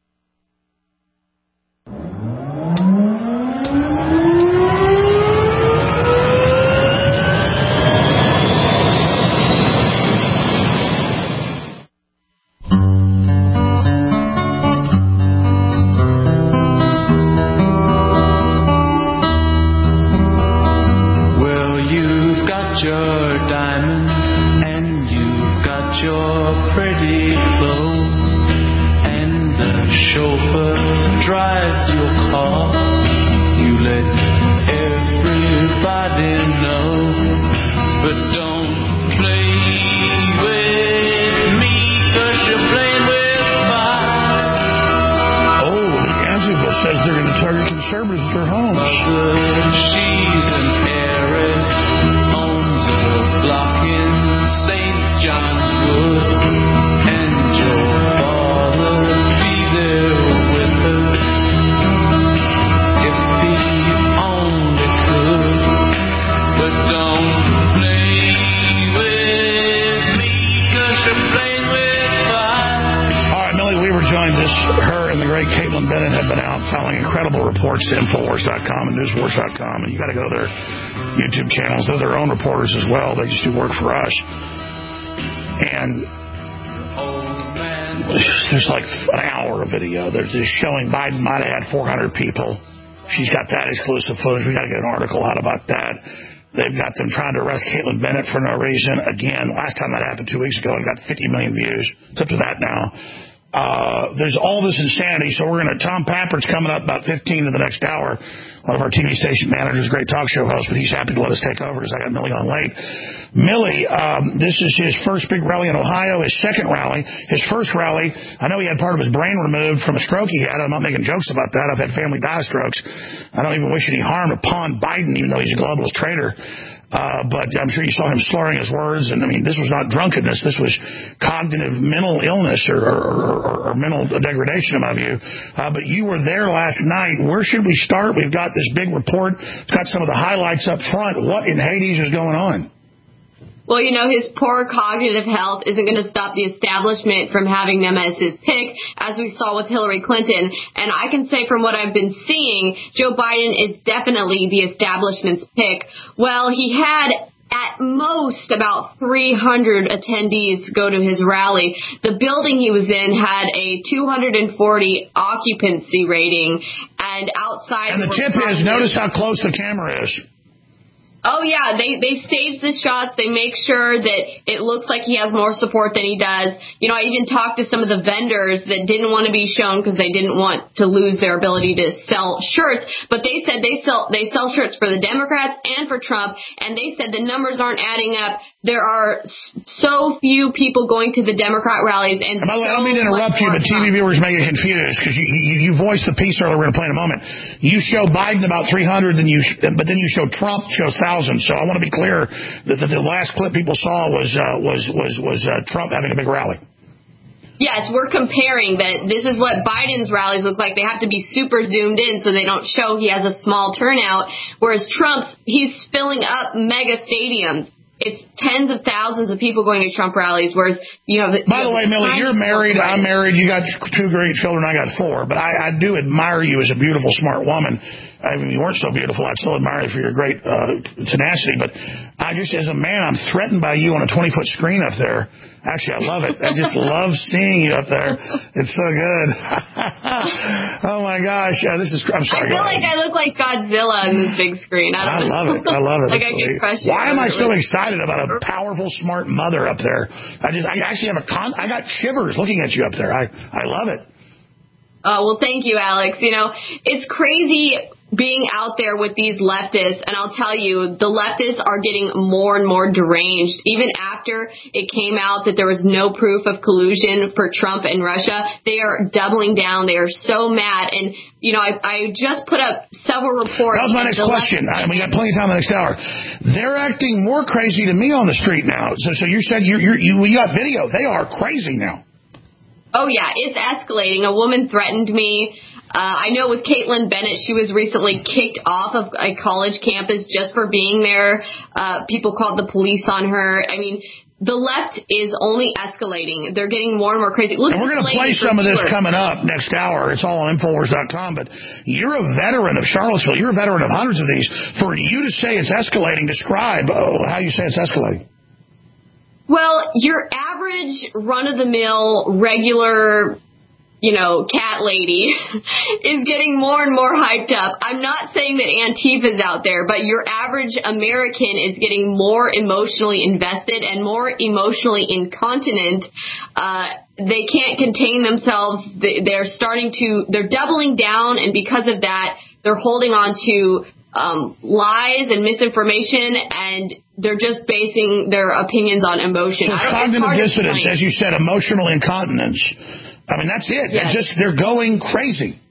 Conservatives at their homes. She's an heiress, owns a block in Saint John's Wood, and your father be there with her if he only could. But don't play with me, 'cause you're playing with fire. All right, Millie Weaver joins us. Her and the great Caitlin Bennett have been out filing incredible reports to Infowars dot com and Newswars dot com, and you got to go to their YouTube channels. They're their own reporters as well. They just do work for us. And there's like an hour of video. There's just showing Biden might have had four hundred people. She's got that exclusive footage. We got to get an article out about that. They've got them trying to arrest Caitlin Bennett for no reason. Again, last time that happened two weeks ago, it got fifty million views. It's up to that now. Uh, there's all this insanity, so we're going to, Tom Pappert's coming up about fifteen in the next hour. one of our T V station managers, great talk show host, but he's happy to let us take over because I got Millie on late. Millie, um, this is his first big rally in Ohio, his second rally. His first rally, I know he had part of his brain removed from a stroke he had. I'm not making jokes about that. I've had family die of strokes. I don't even wish any harm upon Biden, even though he's a globalist traitor. Uh, but I'm sure you saw him slurring his words. And, I mean, this was not drunkenness. This was cognitive mental illness or, or, or, or mental degradation, in my view. Uh, but you were there last night. Where should we start? We've got this big report. It's got some of the highlights up front. What in Hades is going on? Well, you know, his poor cognitive health isn't going to stop the establishment from having them as his pick, as we saw with Hillary Clinton. And I can say from what I've been seeing, Joe Biden is definitely the establishment's pick. Well, he had at most about three hundred attendees go to his rally. The building he was in had a two hundred forty occupancy rating, and outside... And the tip is, notice how close the camera is. Oh, yeah, they they stage the shots. They make sure that it looks like he has more support than he does. You know, I even talked to some of the vendors that didn't want to be shown because they didn't want to lose their ability to sell shirts. But they said they sell they sell shirts for the Democrats and for Trump, and they said the numbers aren't adding up. There are so few people going to the Democrat rallies. And, and by the way, so I don't mean to interrupt you, but T V viewers may get confused because you, you, you voiced the piece earlier. We're going to play in a moment. You show Biden about three hundred, then you, but then you show Trump shows thousands. So I want to be clear that the, the last clip people saw was uh, was was was uh, Trump having a big rally. Yes, we're comparing that. This is what Biden's rallies look like. They have to be super zoomed in so they don't show he has a small turnout, whereas Trump's, he's filling up mega stadiums. It's tens of thousands of people going to Trump rallies, whereas, you know... The, By the you know, way, Millie, you're married, I'm married, you got two great children, I got four, but I, I do admire you as a beautiful, smart woman. I mean, you weren't so beautiful, I'd still admire you for your great uh, tenacity, but I just, as a man, I'm threatened by you on a twenty-foot screen up there. Actually, I love it. I just love seeing you up there. It's so good. Oh, my gosh. Uh, this is, I'm sorry. I feel like I look like Godzilla on this big screen. I, don't I love it. I love it. Like I get crushed. Why am I so excited about a powerful, smart mother up there? I just, I actually have a con, I got shivers looking at you up there. I, I love it. Oh, well, thank you, Alex. You know, it's crazy being out there with these leftists, and I'll tell you, the leftists are getting more and more deranged. Even after it came out that there was no proof of collusion for Trump and Russia, they are doubling down. They are so mad. And, you know, I, I just put up several reports. That was my next question. I, we got plenty of time in the next hour. They're acting more crazy to me on the street now. So, so you said you you you we got video. They are crazy now. Oh, yeah, it's escalating. A woman threatened me. Uh, I know with Caitlin Bennett, she was recently kicked off of a college campus just for being there. Uh, people called the police on her. I mean, the left is only escalating. They're getting more and more crazy. Look, and we're going to play some of this coming up next hour. It's all on Infowars dot com. But you're a veteran of Charlottesville. You're a veteran of hundreds of these. For you to say it's escalating, describe oh, how you say it's escalating. Well, your average run-of-the-mill, regular, you know, cat lady is getting more and more hyped up. I'm not saying that Antifa's out there, but your average American is getting more emotionally invested and more emotionally incontinent. Uh, they can't contain themselves. They're starting to, they're doubling down, and because of that, they're holding on to um, lies and misinformation, and they're just basing their opinions on emotion. So cognitive dissonance, as you said, emotional incontinence. I mean, that's it. Yes. They're just, they're going crazy.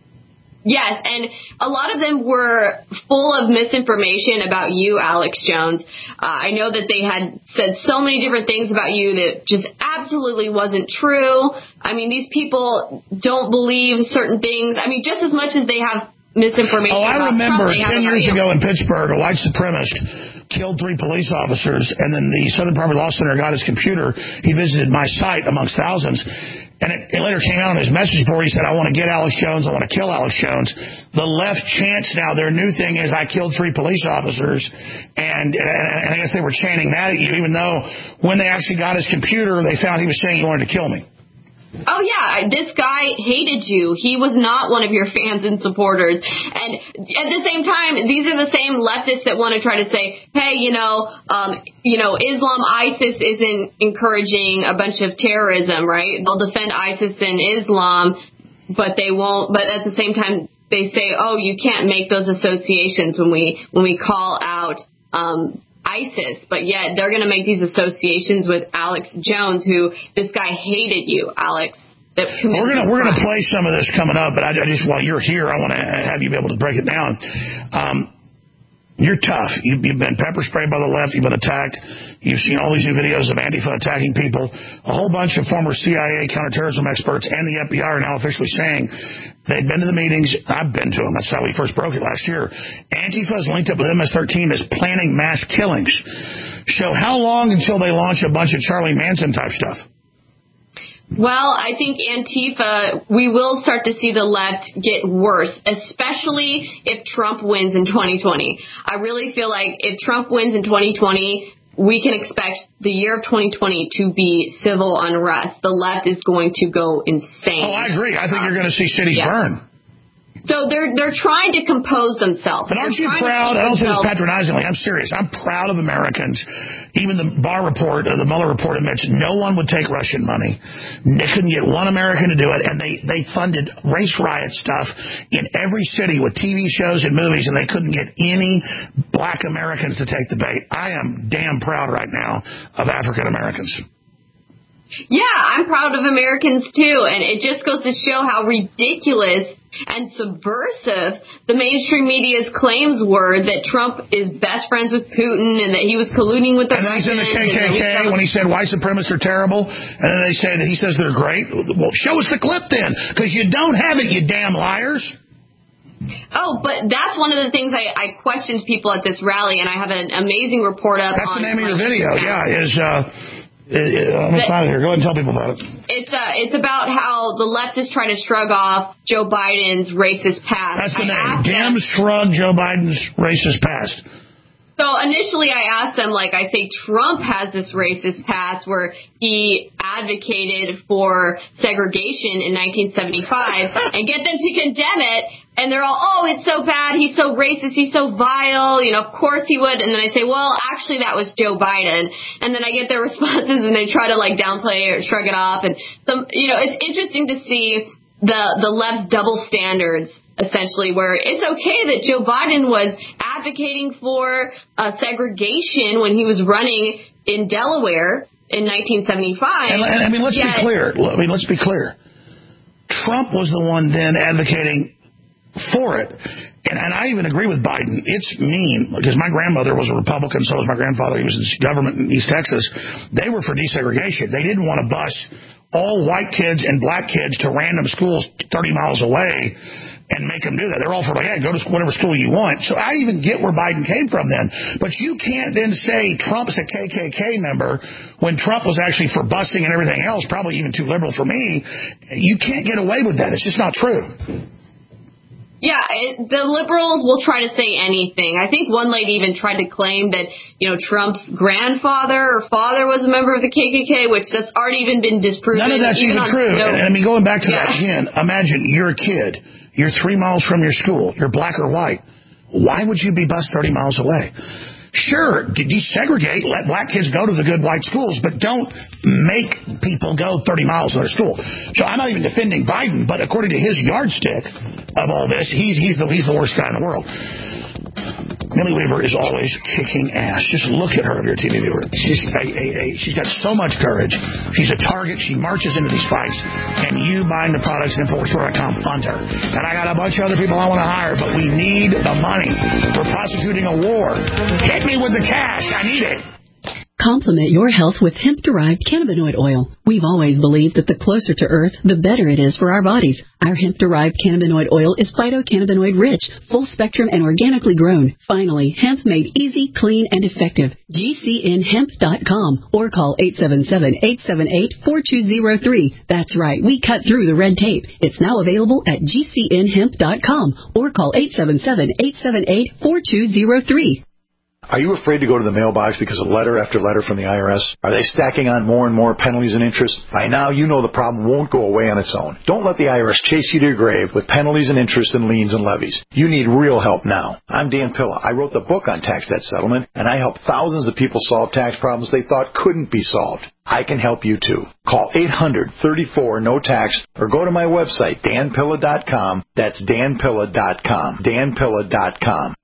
Yes, and a lot of them were full of misinformation about you, Alex Jones. Uh, I know that they had said so many different things about you that just absolutely wasn't true. I mean, these people don't believe certain things. I mean, just as much as they have misinformation oh, about I remember Trump, ten years ago in Pittsburgh, a white supremacist killed three police officers, and then the Southern Poverty Law Center got his computer. He visited my site amongst thousands. And it, it later came out on his message board. He said, I want to get Alex Jones. I want to kill Alex Jones. The left chants now. Their new thing is, I killed three police officers. And, and, and I guess they were chanting that at you, even though when they actually got his computer, they found he was saying he wanted to kill me. Oh, yeah, this guy hated you. He was not one of your fans and supporters. And at the same time, these are the same leftists that want to try to say, hey, you know, um, you know, Islam, ISIS isn't encouraging a bunch of terrorism, right? They'll defend ISIS and Islam, but they won't. But at the same time, they say, oh, you can't make those associations when we when we call out um, ISIS, but yet they're going to make these associations with Alex Jones, who this guy hated you, Alex. That we're gonna we're gonna play some of this coming up, but I, I just while you're here, I want to have you be able to break it down. Um, you're tough. You've, you've been pepper sprayed by the left. You've been attacked. You've seen all these new videos of Antifa attacking people. A whole bunch of former C I A counterterrorism experts and the F B I are now officially saying they've been to the meetings. I've been to them. That's how we first broke it last year. Antifa is linked up with M S thirteen as planning mass killings. So how long until they launch a bunch of Charlie Manson type stuff? Well, I think Antifa, we will start to see the left get worse, especially if Trump wins in twenty twenty. I really feel like if Trump wins in twenty twenty, we can expect the year of twenty twenty to be civil unrest. The left is going to go insane. Oh, I agree. I think um, you're going to see cities yeah. burn. So they're they're trying to compose themselves. But aren't you proud? I don't say this patronizingly. I'm serious. I'm proud of Americans. Even the Barr report, uh, the Mueller report admits no one would take Russian money. They couldn't get one American to do it, and they, they funded race riot stuff in every city with T V shows and movies, and they couldn't get any black Americans to take the bait. I am damn proud right now of African Americans. Yeah, I'm proud of Americans, too, and it just goes to show how ridiculous and subversive the mainstream media's claims were that Trump is best friends with Putin and that he was colluding with the and Russians. And he's in the K K K when he said white supremacists are terrible, and then they say that he says they're great. Well, show us the clip then, because you don't have it, you damn liars. Oh, but that's one of the things I, I questioned people at this rally, and I have an amazing report up that's on the name of your video, channel. yeah, is... uh I'm excited here. Go ahead and tell people about it. It's uh, it's about how the leftists try to shrug off Joe Biden's racist past. That's the name. Dems shrug Joe Biden's racist past. So initially I asked them, like, I say Trump has this racist past where he advocated for segregation in nineteen seventy-five and get them to condemn it. And they're all, oh, it's so bad. He's so racist. He's so vile. You know, of course he would. And then I say, well, actually, that was Joe Biden. And then I get their responses and they try to, like, downplay or shrug it off. And, some, you know, it's interesting to see the, the left's double standards, essentially, where it's okay that Joe Biden was advocating for uh, segregation when he was running in Delaware in nineteen seventy-five. And, and I mean, let's yet, be clear. I mean, let's be clear. Trump was the one then advocating for it. And, and I even agree with Biden. It's mean, because my grandmother was a Republican, so was my grandfather. He was in government in East Texas. They were for desegregation. They didn't want to bus all white kids and black kids to random schools thirty miles away and make them do that. They're all for, like, yeah, go to whatever school you want. So I even get where Biden came from then. But you can't then say Trump's a K K K member when Trump was actually for busing and everything else, probably even too liberal for me. You can't get away with that. It's just not true. Yeah, it, the liberals will try to say anything. I think one lady even tried to claim that, you know, Trump's grandfather or father was a member of the K K K, which that's already even been disproven. None of that's even, even true. No, and, I mean, going back to yeah. that again, imagine you're a kid. You're three miles from your school. You're black or white. Why would you be bused thirty miles away? Sure, desegregate, let black kids go to the good white schools, but don't make people go thirty miles to their school. So I'm not even defending Biden, but according to his yardstick of all this, he's he's the he's the worst guy in the world. Millie Weaver is always kicking ass. Just look at her, your T V viewer. She's a, a, a, she's got so much courage. She's a target. She marches into these fights, and you buying the products in Infowars Store dot com fund her. And I got a bunch of other people I want to hire, but we need the money. We're prosecuting a war. Hit me with the cash. I need it. Complement your health with hemp-derived cannabinoid oil. We've always believed that the closer to Earth, the better it is for our bodies. Our hemp-derived cannabinoid oil is phytocannabinoid-rich, full-spectrum, and organically grown. Finally, hemp made easy, clean, and effective. G C N hemp dot com or call eight seven seven, eight seven eight, four two zero three. That's right, we cut through the red tape. It's now available at G C N hemp dot com or call eight seven seven, eight seven eight, four two zero three. Are you afraid to go to the mailbox because of letter after letter from the I R S? Are they stacking on more and more penalties and interest? By now, you know the problem won't go away on its own. Don't let the I R S chase you to your grave with penalties and interest and liens and levies. You need real help now. I'm Dan Pilla. I wrote the book on tax debt settlement, and I helped thousands of people solve tax problems they thought couldn't be solved. I can help you too. Call eight hundred, thirty-four, no tax or go to my website, dan pilla dot com. That's dan pilla dot com. dan pilla dot com.